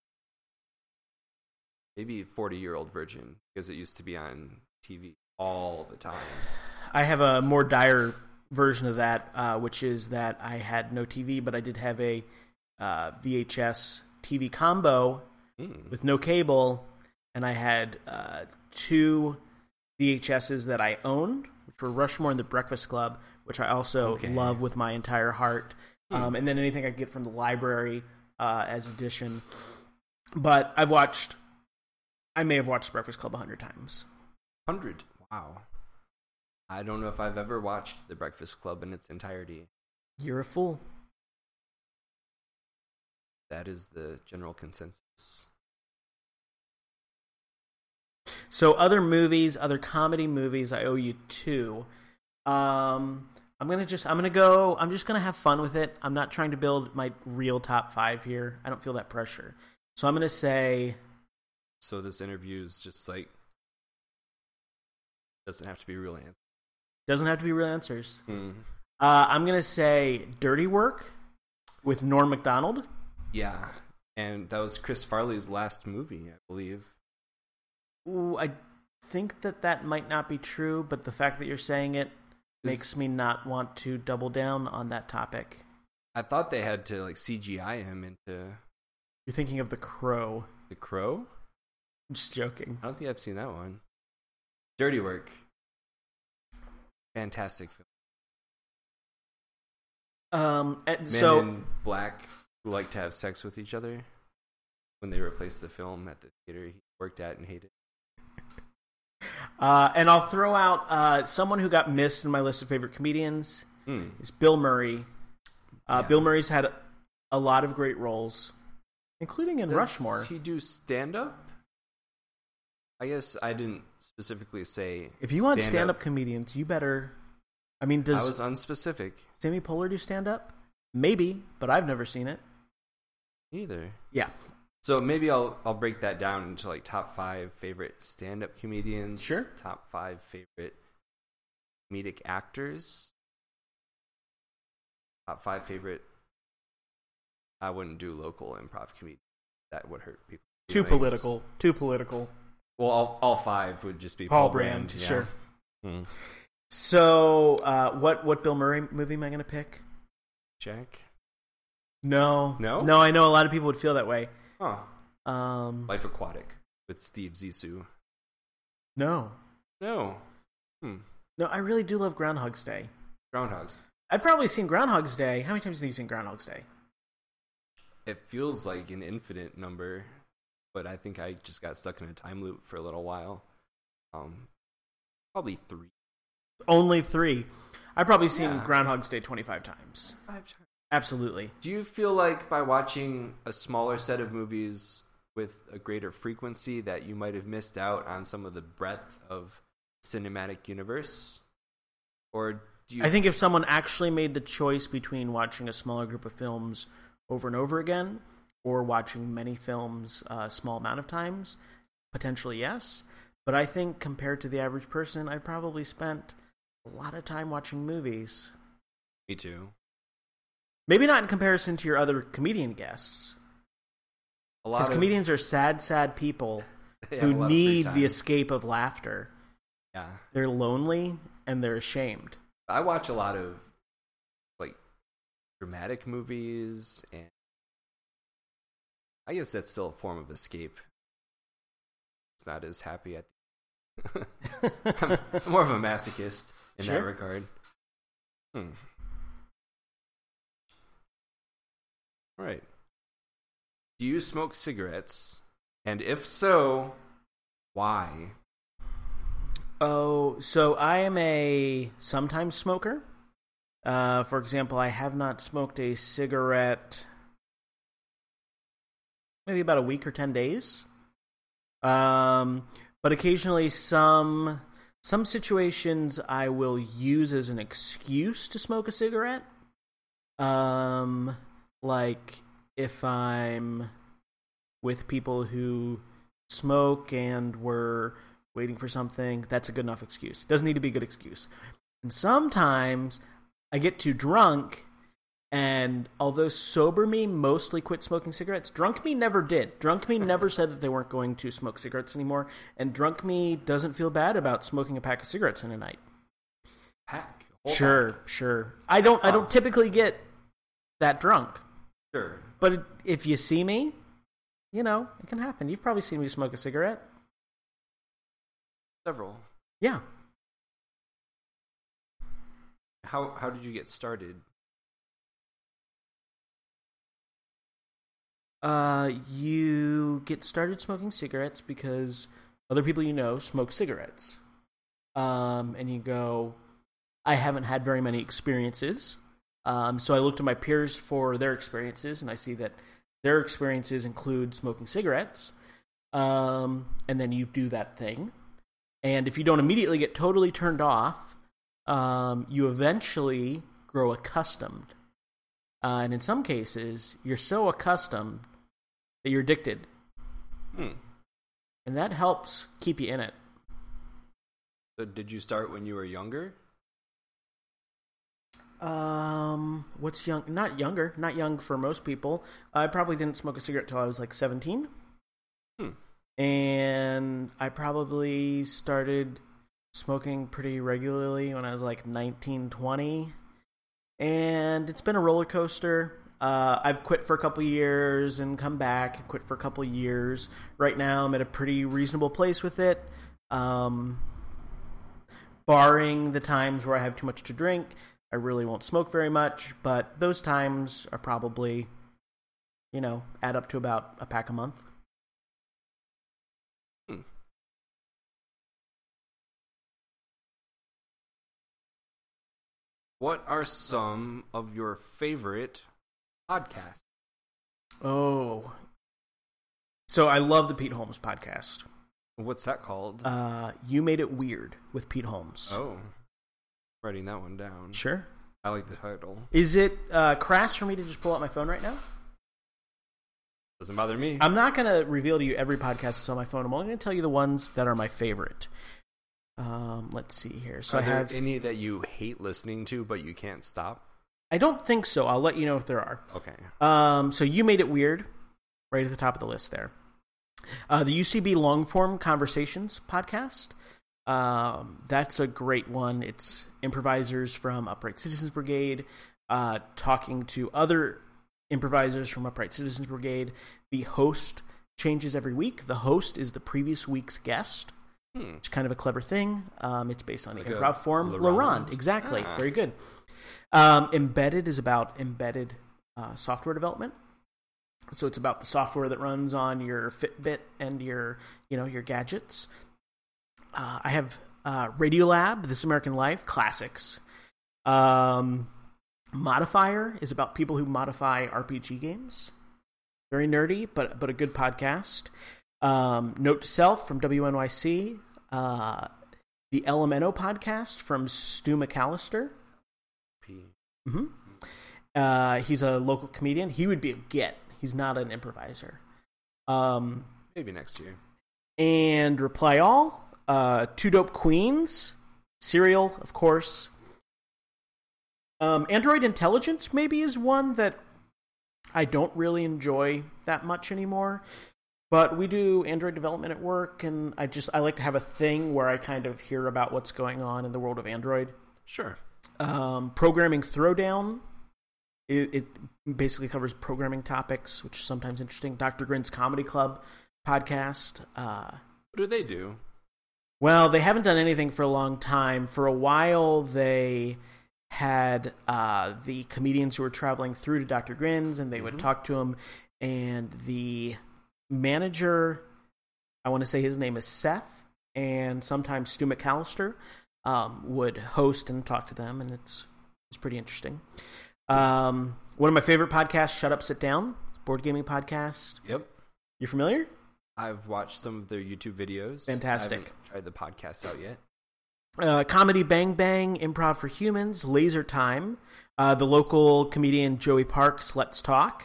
Maybe forty-year-old Virgin, because it used to be on T V all the time. I have a more dire version of that, uh, which is that I had no T V, but I did have a uh, V H S T V combo Hmm. with no cable, and I had uh, two V H Ses that I owned, which were Rushmore and The Breakfast Club, which I also Okay. love with my entire heart. Hmm. Um, and then anything I get from the library uh, as addition. But I've watched, I may have watched Breakfast Club a hundred times. Hundred. Wow. I don't know if I've ever watched The Breakfast Club in its entirety. You're a fool. That is the general consensus. So other movies, other comedy movies, I owe you two. Um, I'm gonna just, I'm gonna go. I'm just gonna have fun with it. I'm not trying to build my real top five here. I don't feel that pressure. So I'm gonna say, So this interview is just like doesn't have to be real answer. doesn't have to be real answers. Hmm. Uh, I'm gonna say Dirty Work with Norm Macdonald. Yeah, and that was Chris Farley's last movie, I believe. Ooh, I think that that might not be true, but the fact that you're saying it makes me not want to double down on that topic. I thought they had to like C G I him into You're thinking of The Crow. The Crow. I'm just joking. I don't think I've seen that one. Dirty Work. Fantastic film. Um, and Men so in black who like to have sex with each other. When they replaced the film at the theater he worked at and hated. Uh, and I'll throw out uh, someone who got missed in my list of favorite comedians Hmm. is Bill Murray. Uh, Yeah. Bill Murray's had a lot of great roles, including in Does Rushmore. he do stand up? I guess I didn't specifically say. If you want stand-up comedians, you better. I mean, does I was unspecific. Sammy Poehler do stand-up? Maybe, but I've never seen it. Either. Yeah, So maybe I'll I'll break that down into like top five favorite stand-up comedians. Sure. Top five favorite comedic actors. Top five favorite. I wouldn't do local improv comedy. That would hurt people. too feelings. political. Too political. Well, all, all five would just be Paul, Paul, Brand, Brand. yeah. sure. Hmm. So, uh, what what Bill Murray movie am I going to pick? Jack. No, No? no. I know a lot of people would feel that way. Huh. Um, Life Aquatic with Steve Zissou. no, No. Hmm. no. I really do love Groundhog's Day. Groundhogs. I've probably seen Groundhog's Day. How many times have you seen Groundhog's Day? It feels like an infinite number, but I think I just got stuck in a time loop for a little while. Um, probably three. Only three. I've probably seen Yeah. Groundhog's Day twenty-five times. Five times. Absolutely. Do you feel like by watching a smaller set of movies with a greater frequency that you might have missed out on some of the breadth of cinematic universe? Or do you? I think if someone actually made the choice between watching a smaller group of films over and over again, or watching many films a small amount of times, potentially yes. But I think compared to the average person, I probably spent a lot of time watching movies. Me too. Maybe not in comparison to your other comedian guests. A lot Because of comedians are sad, sad people they have who a lot of free need time. the escape of laughter. Yeah, They're lonely and they're ashamed. I watch a lot of like dramatic movies, and I guess that's still a form of escape. It's not as happy at. I'm more of a masochist in Sure. that regard. Hmm. All right. Do you smoke cigarettes? And if so, why? Oh, so I am a sometimes smoker. Uh, for example, I have not smoked a cigarette maybe about a week or ten days. Um, but occasionally some some situations I will use as an excuse to smoke a cigarette. Um, like if I'm with people who smoke and we're waiting for something, that's a good enough excuse. Doesn't need to be a good excuse. And sometimes I get too drunk, and although sober me mostly quit smoking cigarettes, drunk me never did. Drunk me never said that they weren't going to smoke cigarettes anymore, and drunk me doesn't feel bad about smoking a pack of cigarettes in a night. Pack. Whole Sure, pack. sure. I don't. I Huh. don't typically get that drunk, Sure. but it, if you see me, you know it can happen. You've probably seen me smoke a cigarette. Several. Yeah. How how did you get started? Uh, you get started smoking cigarettes because other people you know smoke cigarettes. Um, and you go, I haven't had very many experiences. Um, so I looked at my peers for their experiences, and I see that their experiences include smoking cigarettes. Um, and then you do that thing. And if you don't immediately get totally turned off, um, you eventually grow accustomed. Uh, and in some cases, you're so accustomed that you're addicted. Hmm. And that helps keep you in it. So did you start when you were younger? Um, what's young? Not younger. Not young for most people. I probably didn't smoke a cigarette till I was like seventeen. Hmm. And I probably started smoking pretty regularly when I was like nineteen, twenty. And it's been a roller coaster. Uh, I've quit for a couple years and come back and quit for a couple years. Right now, I'm at a pretty reasonable place with it. Um, barring the times where I have too much to drink, I really won't smoke very much. But those times are probably, you know, add up to about a pack a month. Hmm. What are some of your favorite podcasts? Oh. So I love the Pete Holmes podcast. What's that called? Uh, You Made It Weird with Pete Holmes. Oh, writing that one down. Sure. I like the title. Is it uh, crass for me to just pull out my phone right now? Doesn't bother me. I'm not going to reveal to you every podcast that's on my phone. I'm only going to tell you the ones that are my favorite. Um, let's see here. So Are I there have. any that you hate listening to, but you can't stop? I don't think so. I'll let you know if there are. Okay. Um, so You Made It Weird, right at the top of the list there. Uh, the U C B Longform Conversations podcast. Um, that's a great one. It's improvisers from Upright Citizens Brigade uh, talking to other improvisers from Upright Citizens Brigade. The host changes every week. The host is the previous week's guest, Hmm. which is kind of a clever thing. Um, it's based on the Like a improv form. Laurent? Laurent, exactly. Ah. Very good. Um, Embedded is about embedded uh, software development. So it's about the software that runs on your Fitbit and your, you know, your gadgets. Uh, I have uh, Radiolab, This American Life, classics. Um, Modifier is about people who modify R P G games. Very nerdy, but but a good podcast. Um, Note to Self from W N Y C. Uh, the Elemento podcast from Stu McAllister. P. Mm-hmm. Uh, he's a local comedian. He would be a get. He's not an improviser. Um, Maybe next year. And Reply All, uh, Two Dope Queens, Serial, of course. Um, Android Intelligence maybe is one that I don't really enjoy that much anymore. But we do Android development at work, and I just I like to have a thing where I kind of hear about what's going on in the world of Android. Sure. Um, Programming Throwdown. It, it basically covers programming topics, which is sometimes interesting. Doctor Grin's Comedy Club podcast. Uh, what do they do? Well, they haven't done anything for a long time. For a while, they had uh, the comedians who were traveling through to Doctor Grin's, and they mm-hmm. would talk to him. And the manager, I want to say his name is Seth, and sometimes Stu McAllister um, would host and talk to them, and it's it's pretty interesting. Um, one of my favorite podcasts, Shut Up, Sit Down, board gaming podcast. Yep. You familiar? I've watched some of their YouTube videos. Fantastic. I haven't tried the podcast out yet. Uh, Comedy Bang Bang, Improv for Humans, Laser Time, uh, the local comedian Joey Parks, Let's Talk.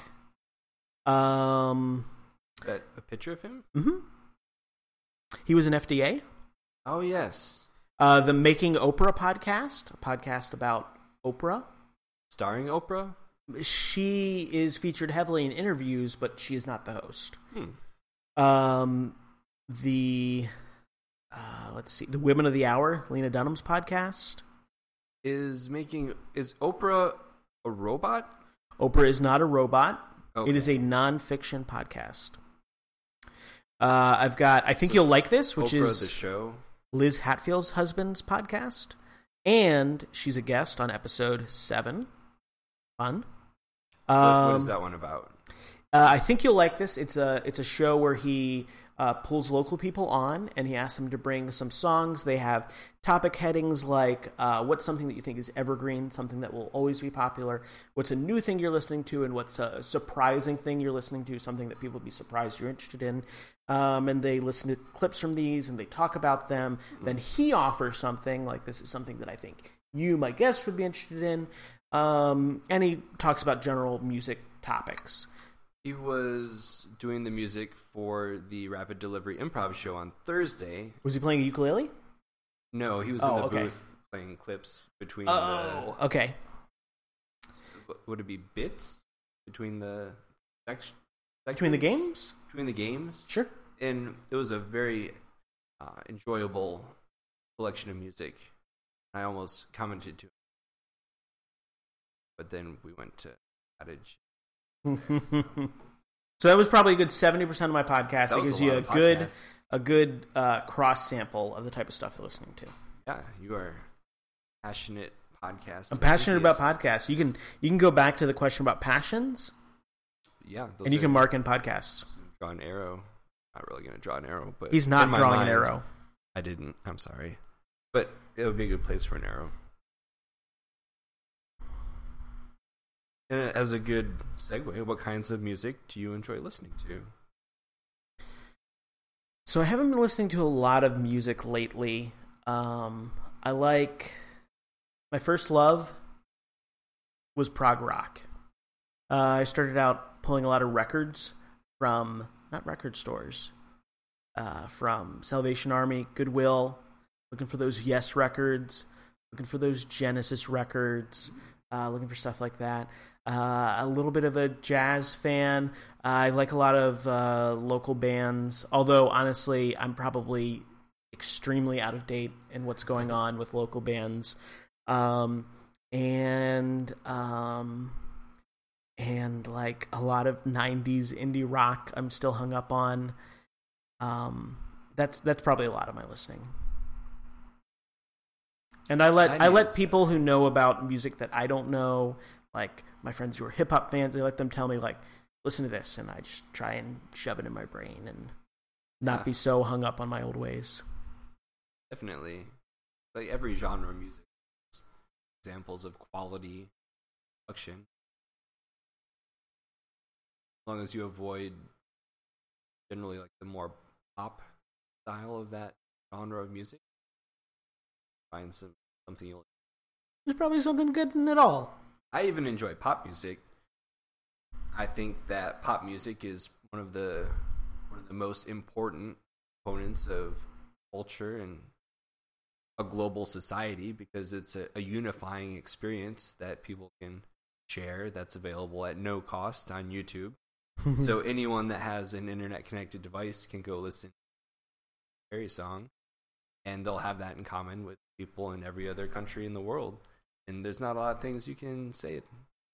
Um, Is that a picture of him? Mm-hmm. He was an F D A. Oh, yes. Uh, the Making Oprah podcast, a podcast about Oprah. Starring Oprah? She is featured heavily in interviews, but she is not the host. Hmm. Um, the... Uh, let's see, the Women of the Hour, Lena Dunham's podcast. Is making is Oprah a robot? Oprah is not a robot. Okay. It is a non-fiction podcast. Uh, I've got, I think so you'll like this, which Oprah is the show. Liz Hatfield's husband's podcast, and she's a guest on episode seven. Fun. What, Um, what is that one about? Uh, I think you'll like this. It's a it's a show where he uh, pulls local people on, and he asks them to bring some songs. They have topic headings like uh, what's something that you think is evergreen, something that will always be popular, what's a new thing you're listening to, and what's a surprising thing you're listening to, something that people would be surprised you're interested in. Um, and they listen to clips from these, and they talk about them. Then he offers something, like this is something that I think you, my guest, would be interested in. Um, and he talks about general music topics. He was doing the music for the Rapid Delivery Improv show on Thursday. Was he playing a ukulele? No, he was oh, in the okay. booth playing clips between oh, the... okay. Would it be bits? Between the... Sec- between the games? Between the games. Sure. And it was a very uh, enjoyable selection of music. I almost commented to him. But then we went to Adage. So that was probably a good seventy percent of my podcast. That It was gives a you lot a of good podcasts. a good uh, cross sample of the type of stuff you're listening to. Yeah, you are passionate podcast. I'm passionate about enthusiast. podcasts. You can you can go back to the question about passions, Yeah, those and you are- can mark in podcasts. draw an arrow. Not really going to draw an arrow, but He's in not my drawing mind, an arrow. I didn't. I'm sorry, but it would be a good place for an arrow. And as a good segue, what kinds of music do you enjoy listening to? So I haven't been listening to a lot of music lately. Um, I like my first love was prog rock. Uh, I started out pulling a lot of records from not record stores, uh, from Salvation Army, Goodwill, looking for those Yes records, looking for those Genesis records, uh, looking for stuff like that. Uh, a little bit of a jazz fan. Uh, I like a lot of uh, local bands, although honestly, I'm probably extremely out of date in what's going on with local bands. Um, and um, and like a lot of nineties indie rock I'm still hung up on. Um, that's that's probably a lot of my listening. And I let I, I let people who know about music that I don't know, like my friends who are hip hop fans, I let them tell me like, listen to this, and I just try and shove it in my brain and not Yeah. be so hung up on my old ways. Definitely, like every genre of music, has examples of quality production. As long as you avoid generally like the more pop style of that genre of music, find some something you'll there's probably something good in it all. I even enjoy pop music. I think that pop music is one of the one of the most important components of culture and a global society because it's a, a unifying experience that people can share that's available at no cost on YouTube. So anyone that has an internet connected device can go listen to a song, and they'll have that in common with people in every other country in the world. And there's not a lot of things you can say.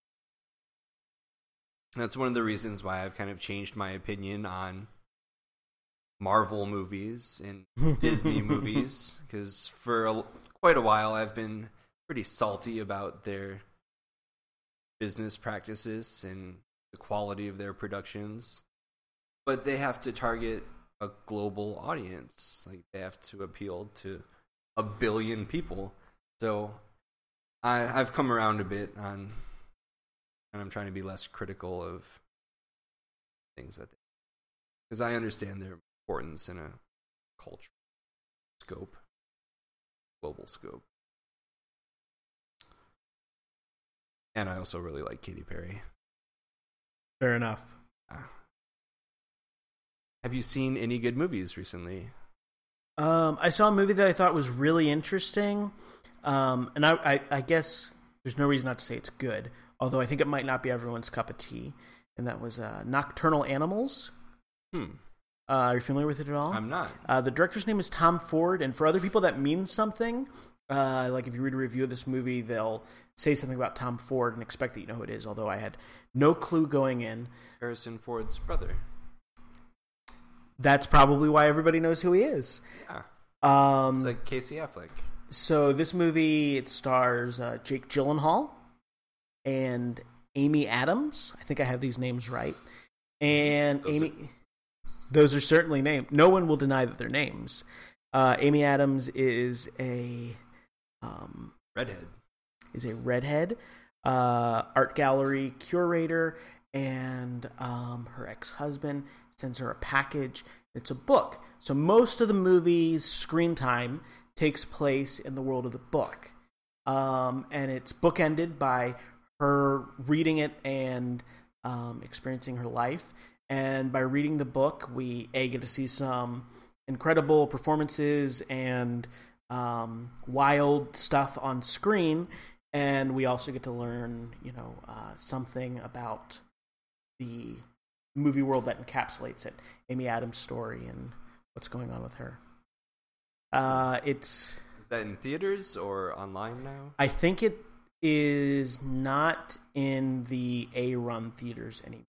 That's one of the reasons why I've kind of changed my opinion on Marvel movies and Disney movies, because for a, quite a while I've been pretty salty about their business practices and the quality of their productions. But they have to target a global audience. Like, they have to appeal to a billion people. So I, I've come around a bit on, and I'm trying to be less critical of things that they, because I understand their importance in a cultural scope, global scope. And I also really like Katy Perry. Fair enough. Uh, have you seen any good movies recently? Um, I saw a movie that I thought was really interesting, um, and I, I, I guess there's no reason not to say it's good, although I think it might not be everyone's cup of tea, and that was uh, Nocturnal Animals. Hmm. Uh, are you familiar with it at all? I'm not. Uh, the director's name is Tom Ford, and for other people that means something. Uh, like if you read a review of this movie, they'll say something about Tom Ford and expect that you know who it is, although I had no clue going in. Harrison Ford's brother. That's probably why everybody knows who he is. Yeah. Um, it's like Casey Affleck. So this movie, it stars uh, Jake Gyllenhaal and Amy Adams. I think I have these names right. And Those Amy... Are... Those are certainly named. No one will deny that they're names. Uh, Amy Adams is a... Um, redhead. Is a redhead, uh, art gallery curator, and um, her ex-husband sends her a package. It's a book. So most of the movie's screen time takes place in the world of the book. Um, and it's bookended by her reading it and um, experiencing her life. And by reading the book, we A, get to see some incredible performances and um, wild stuff on screen. And we also get to learn, you know, uh, something about the movie world that encapsulates it. Amy Adams' story and what's going on with her. Uh, it's... Is that in theaters or online now? I think it is not in the A-run theaters anymore.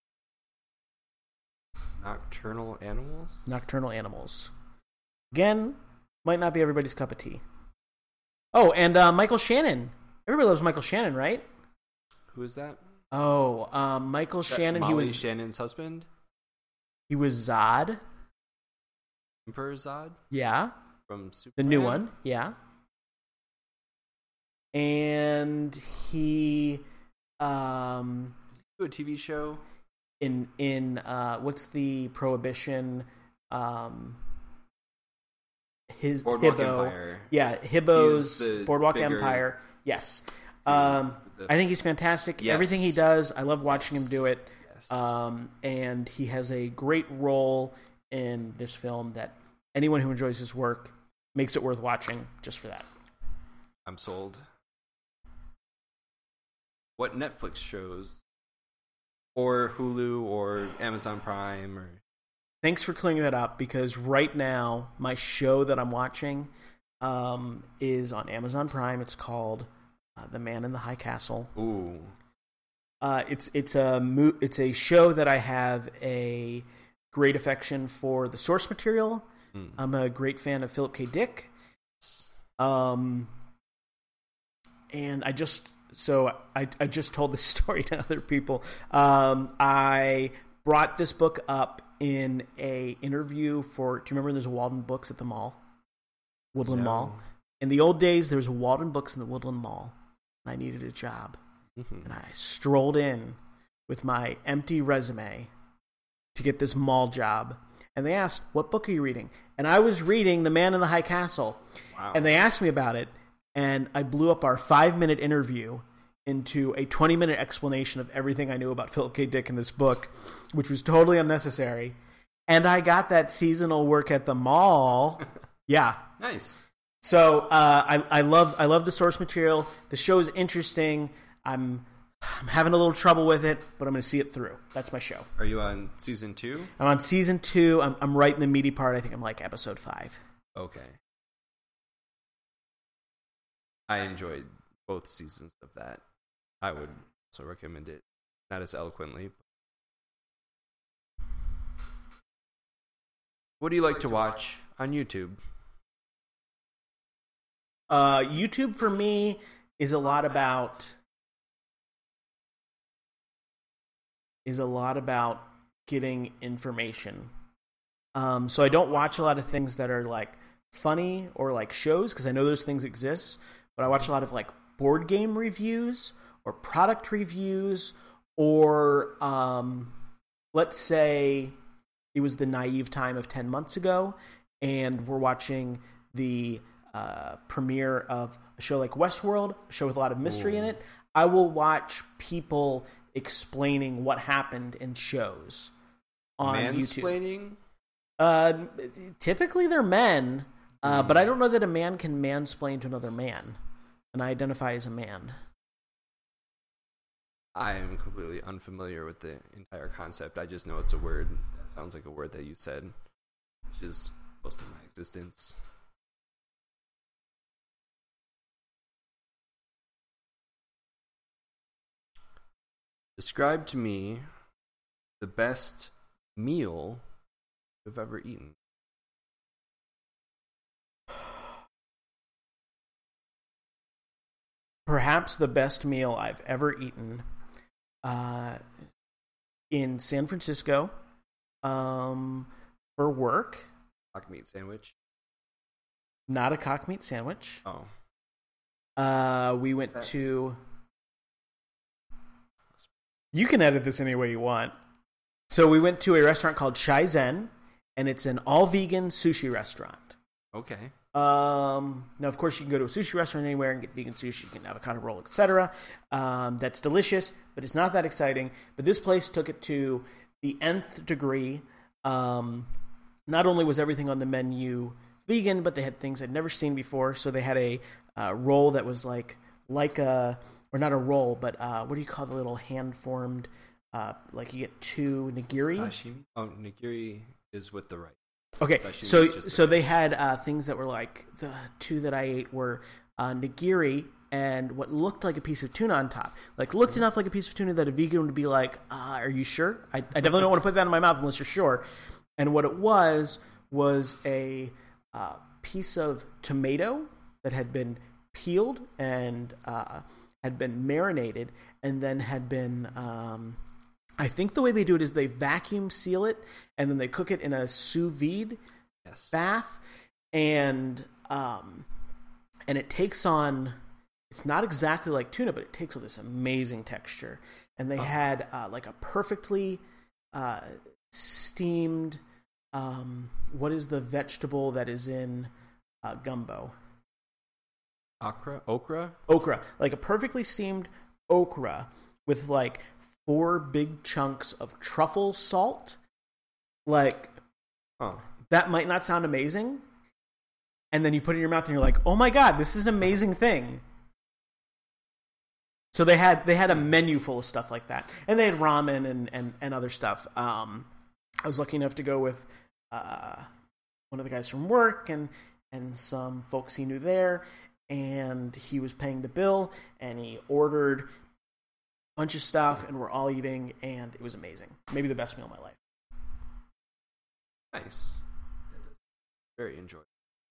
Nocturnal Animals? Nocturnal Animals. Again, might not be everybody's cup of tea. Oh, and uh, Michael Shannon. Everybody loves Michael Shannon, right? Who is that? Oh, um, Michael is that Shannon. Molly he was Shannon's husband? He was Zod. Emperor Zod? Yeah. From Superman? The new one, yeah. And he... Um, a T V show? In in uh, what's the Prohibition? Um, his Boardwalk Hibbo. Empire. Yeah, Hibbo's Boardwalk bigger, Empire. Yes, um, the, I think he's fantastic. Yes. Everything he does, I love watching yes. him do it. Yes. Um, and he has a great role in this film that anyone who enjoys his work makes it worth watching just for that. I'm sold. What Netflix shows? Or Hulu or Amazon Prime or... Thanks for clearing that up, because right now my show that I'm watching um, is on Amazon Prime. It's called uh, The Man in the High Castle. Ooh. Uh, it's it's a mo- it's a show that I have a great affection for the source material. Mm. I'm a great fan of Philip K. Dick. Um, and I just... So I, I just told this story to other people. Um, I brought this book up in a interview for... Do you remember there's a Walden Books at the mall? Woodland no. Mall. In the old days, there was a Walden Books in the Woodland Mall. And I needed a job. Mm-hmm. And I strolled in with my empty resume to get this mall job. And they asked, what book are you reading? And I was reading The Man in the High Castle. Wow. And they asked me about it. and I blew up our five-minute interview into a twenty-minute explanation of everything I knew about Philip K. Dick in this book, which was totally unnecessary. And I got that seasonal work at the mall. Yeah. Nice. So uh, I, I love I love the source material. The show is interesting. I'm I'm having a little trouble with it, but I'm going to see it through. That's my show. Are you on season two? I'm on season two. I'm, I'm right in the meaty part. I think I'm like episode five. Okay. I enjoyed both seasons of that. I would also recommend it. Not as eloquently. What do you like to watch on YouTube? Uh, YouTube for me is a lot about is a lot about getting information. Um, so I don't watch a lot of things that are like funny or like shows because I know those things exist. But I watch a lot of like board game reviews or product reviews or um, let's say it was the naive time of ten months ago and we're watching the uh, premiere of a show like Westworld, a show with a lot of mystery Ooh. in it. I will watch people explaining what happened in shows on Mansplaining? YouTube. Uh, typically they're men, uh, mm. but I don't know that a man can mansplain to another man. And I identify as a man. I am completely unfamiliar with the entire concept. I just know it's a word. That sounds like a word that you said, which is close to my existence. Describe to me the best meal you've ever eaten. Perhaps the best meal I've ever eaten uh, in San Francisco um, for work. Cock meat sandwich? Not a cock meat sandwich. Oh. Uh, we went to... You can edit this any way you want. So we went to a restaurant called Shaizen, and it's an all-vegan sushi restaurant. Okay. Um, now, of course, you can go to a sushi restaurant anywhere and get vegan sushi. You can avocado roll, et cetera. Um, that's delicious, but it's not that exciting. But this place took it to the nth degree. Um, not only was everything on the menu vegan, but they had things I'd never seen before. So they had a uh, roll that was like like a, or not a roll, but uh, what do you call the little hand-formed, uh, like you get two nigiri? Sashimi? Oh, nigiri is with the rice. Okay, so so they had uh, things that were like, the two that I ate were uh, nigiri and what looked like a piece of tuna on top. Like, looked mm-hmm. enough like a piece of tuna that a vegan would be like, uh, are you sure? I, I definitely don't want to put that in my mouth unless you're sure. And what it was, was a uh, piece of tomato that had been peeled and uh, had been marinated and then had been... Um, I think the way they do it is they vacuum seal it and then they cook it in a sous vide yes. bath, and um, and it takes on. It's not exactly like tuna, but it takes on this amazing texture. And they oh. had uh, like a perfectly uh, steamed. Um, what is the vegetable that is in uh, gumbo? Okra, okra, okra, like a perfectly steamed okra with like four big chunks of truffle salt. Like, oh. that might not sound amazing. And then you put it in your mouth and you're like, oh my God, this is an amazing thing. So they had they had a menu full of stuff like that. And they had ramen and, and, and other stuff. Um, I was lucky enough to go with uh, one of the guys from work and, and some folks he knew there. And he was paying the bill and he ordered bunch of stuff, and we're all eating, and it was amazing. Maybe the best meal of my life. Nice. Very enjoyable.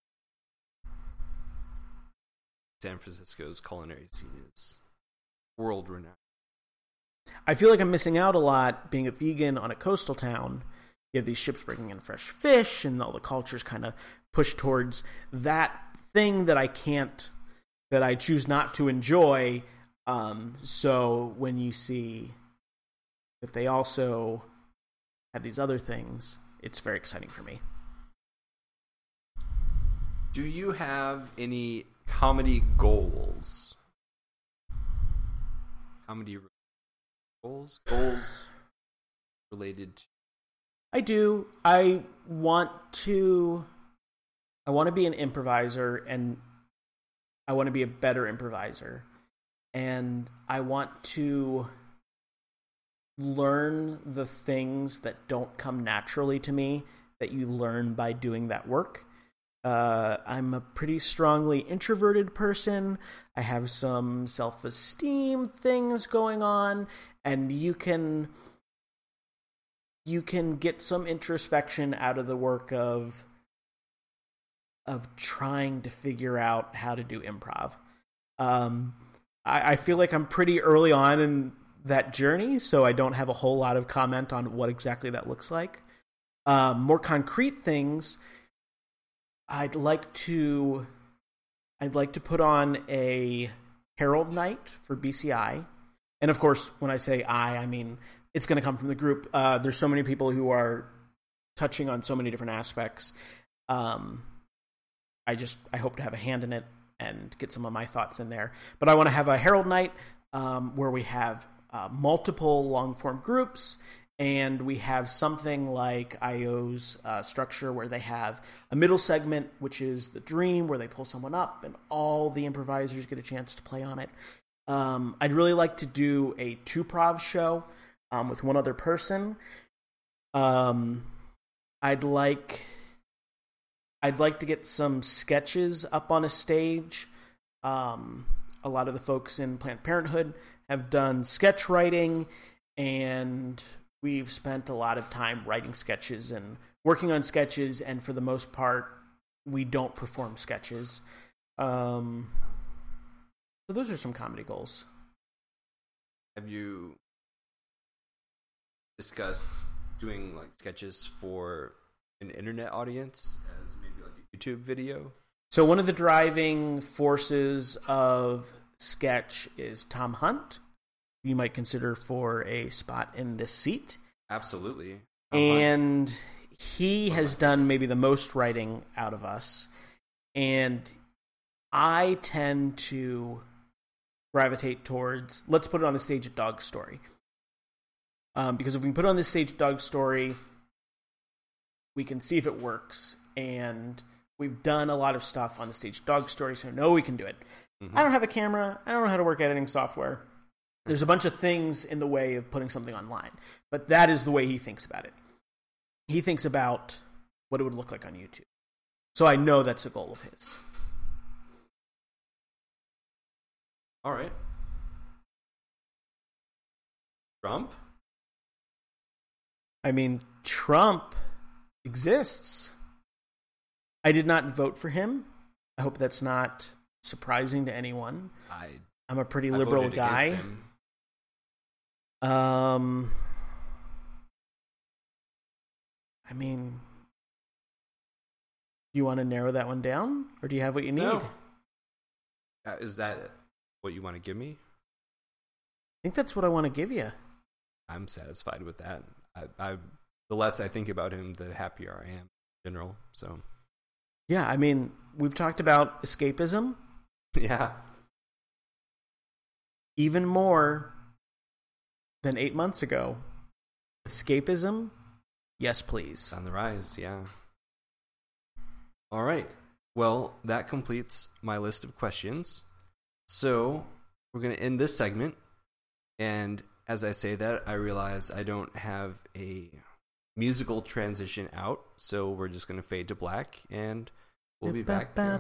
San Francisco's culinary scene is world-renowned. I feel like I'm missing out a lot being a vegan on a coastal town. You have these ships bringing in fresh fish, and all the cultures kind of push towards that thing that I can't, that I choose not to enjoy. Um, so when you see that they also have these other things, it's very exciting for me. Do you have any comedy goals. Comedy goals? Goals related to... I do. I want to... I want to be an improviser, and I want to be a better improviser. And I want to learn the things that don't come naturally to me, that you learn by doing that work. Uh, I'm a pretty strongly introverted person. I have some self-esteem things going on, and you can you can get some introspection out of the work of of trying to figure out how to do improv. Um, I, I feel like I'm pretty early on in that journey, so I don't have a whole lot of comment on what exactly that looks like. Um, more concrete things, I'd like to I'd like to put on a Herald night for B C I. And of course, when I say I, I mean it's going to come from the group. Uh, there's so many people who are touching on so many different aspects. Um, I just I hope to have a hand in it and get some of my thoughts in there. But I want to have a Herald night um, where we have uh, multiple long-form groups, and we have something like I O's uh, structure where they have a middle segment, which is the dream, where they pull someone up, and all the improvisers get a chance to play on it. Um, I'd really like to do a two-prov show um, with one other person. Um, I'd like... I'd like to get some sketches up on a stage. Um, a lot of the folks in Planned Parenthood have done sketch writing, and we've spent a lot of time writing sketches and working on sketches, and for the most part, we don't perform sketches. Um, so those are some comedy goals. Have you discussed doing like sketches for an internet audience as maybe like a YouTube video? So one of the driving forces of sketch is Tom Hunt. You might consider for a spot in this seat. Absolutely. And he has done maybe the most writing out of us. And I tend to gravitate towards, let's put it on the stage at Dog Story. Um, because if we can put it on the stage at Dog Story, we can see if it works. And we've done a lot of stuff on the stage at Dog Story, so I know we can do it. Mm-hmm. I don't have a camera. I don't know how to work editing software. There's a bunch of things in the way of putting something online. But that is the way he thinks about it. He thinks about what it would look like on YouTube. So I know that's a goal of his. All right. Trump? I mean, Trump exists. I did not vote for him. I hope that's not surprising to anyone. I, I'm a pretty I liberal guy. Um, I mean, do you want to narrow that one down, or do you have what you need? No. Uh, is that what you want to give me? I think that's what I want to give you. I'm satisfied with that. I, I, the less I think about him, the happier I am in general. So, yeah, I mean, we've talked about escapism. Yeah. Even more than eight months ago. Escapism? Yes, please. It's on the rise, yeah. All right. Well, that completes my list of questions. So, we're going to end this segment. And as I say that, I realize I don't have a musical transition out. So, we're just going to fade to black and we'll be back. Uh...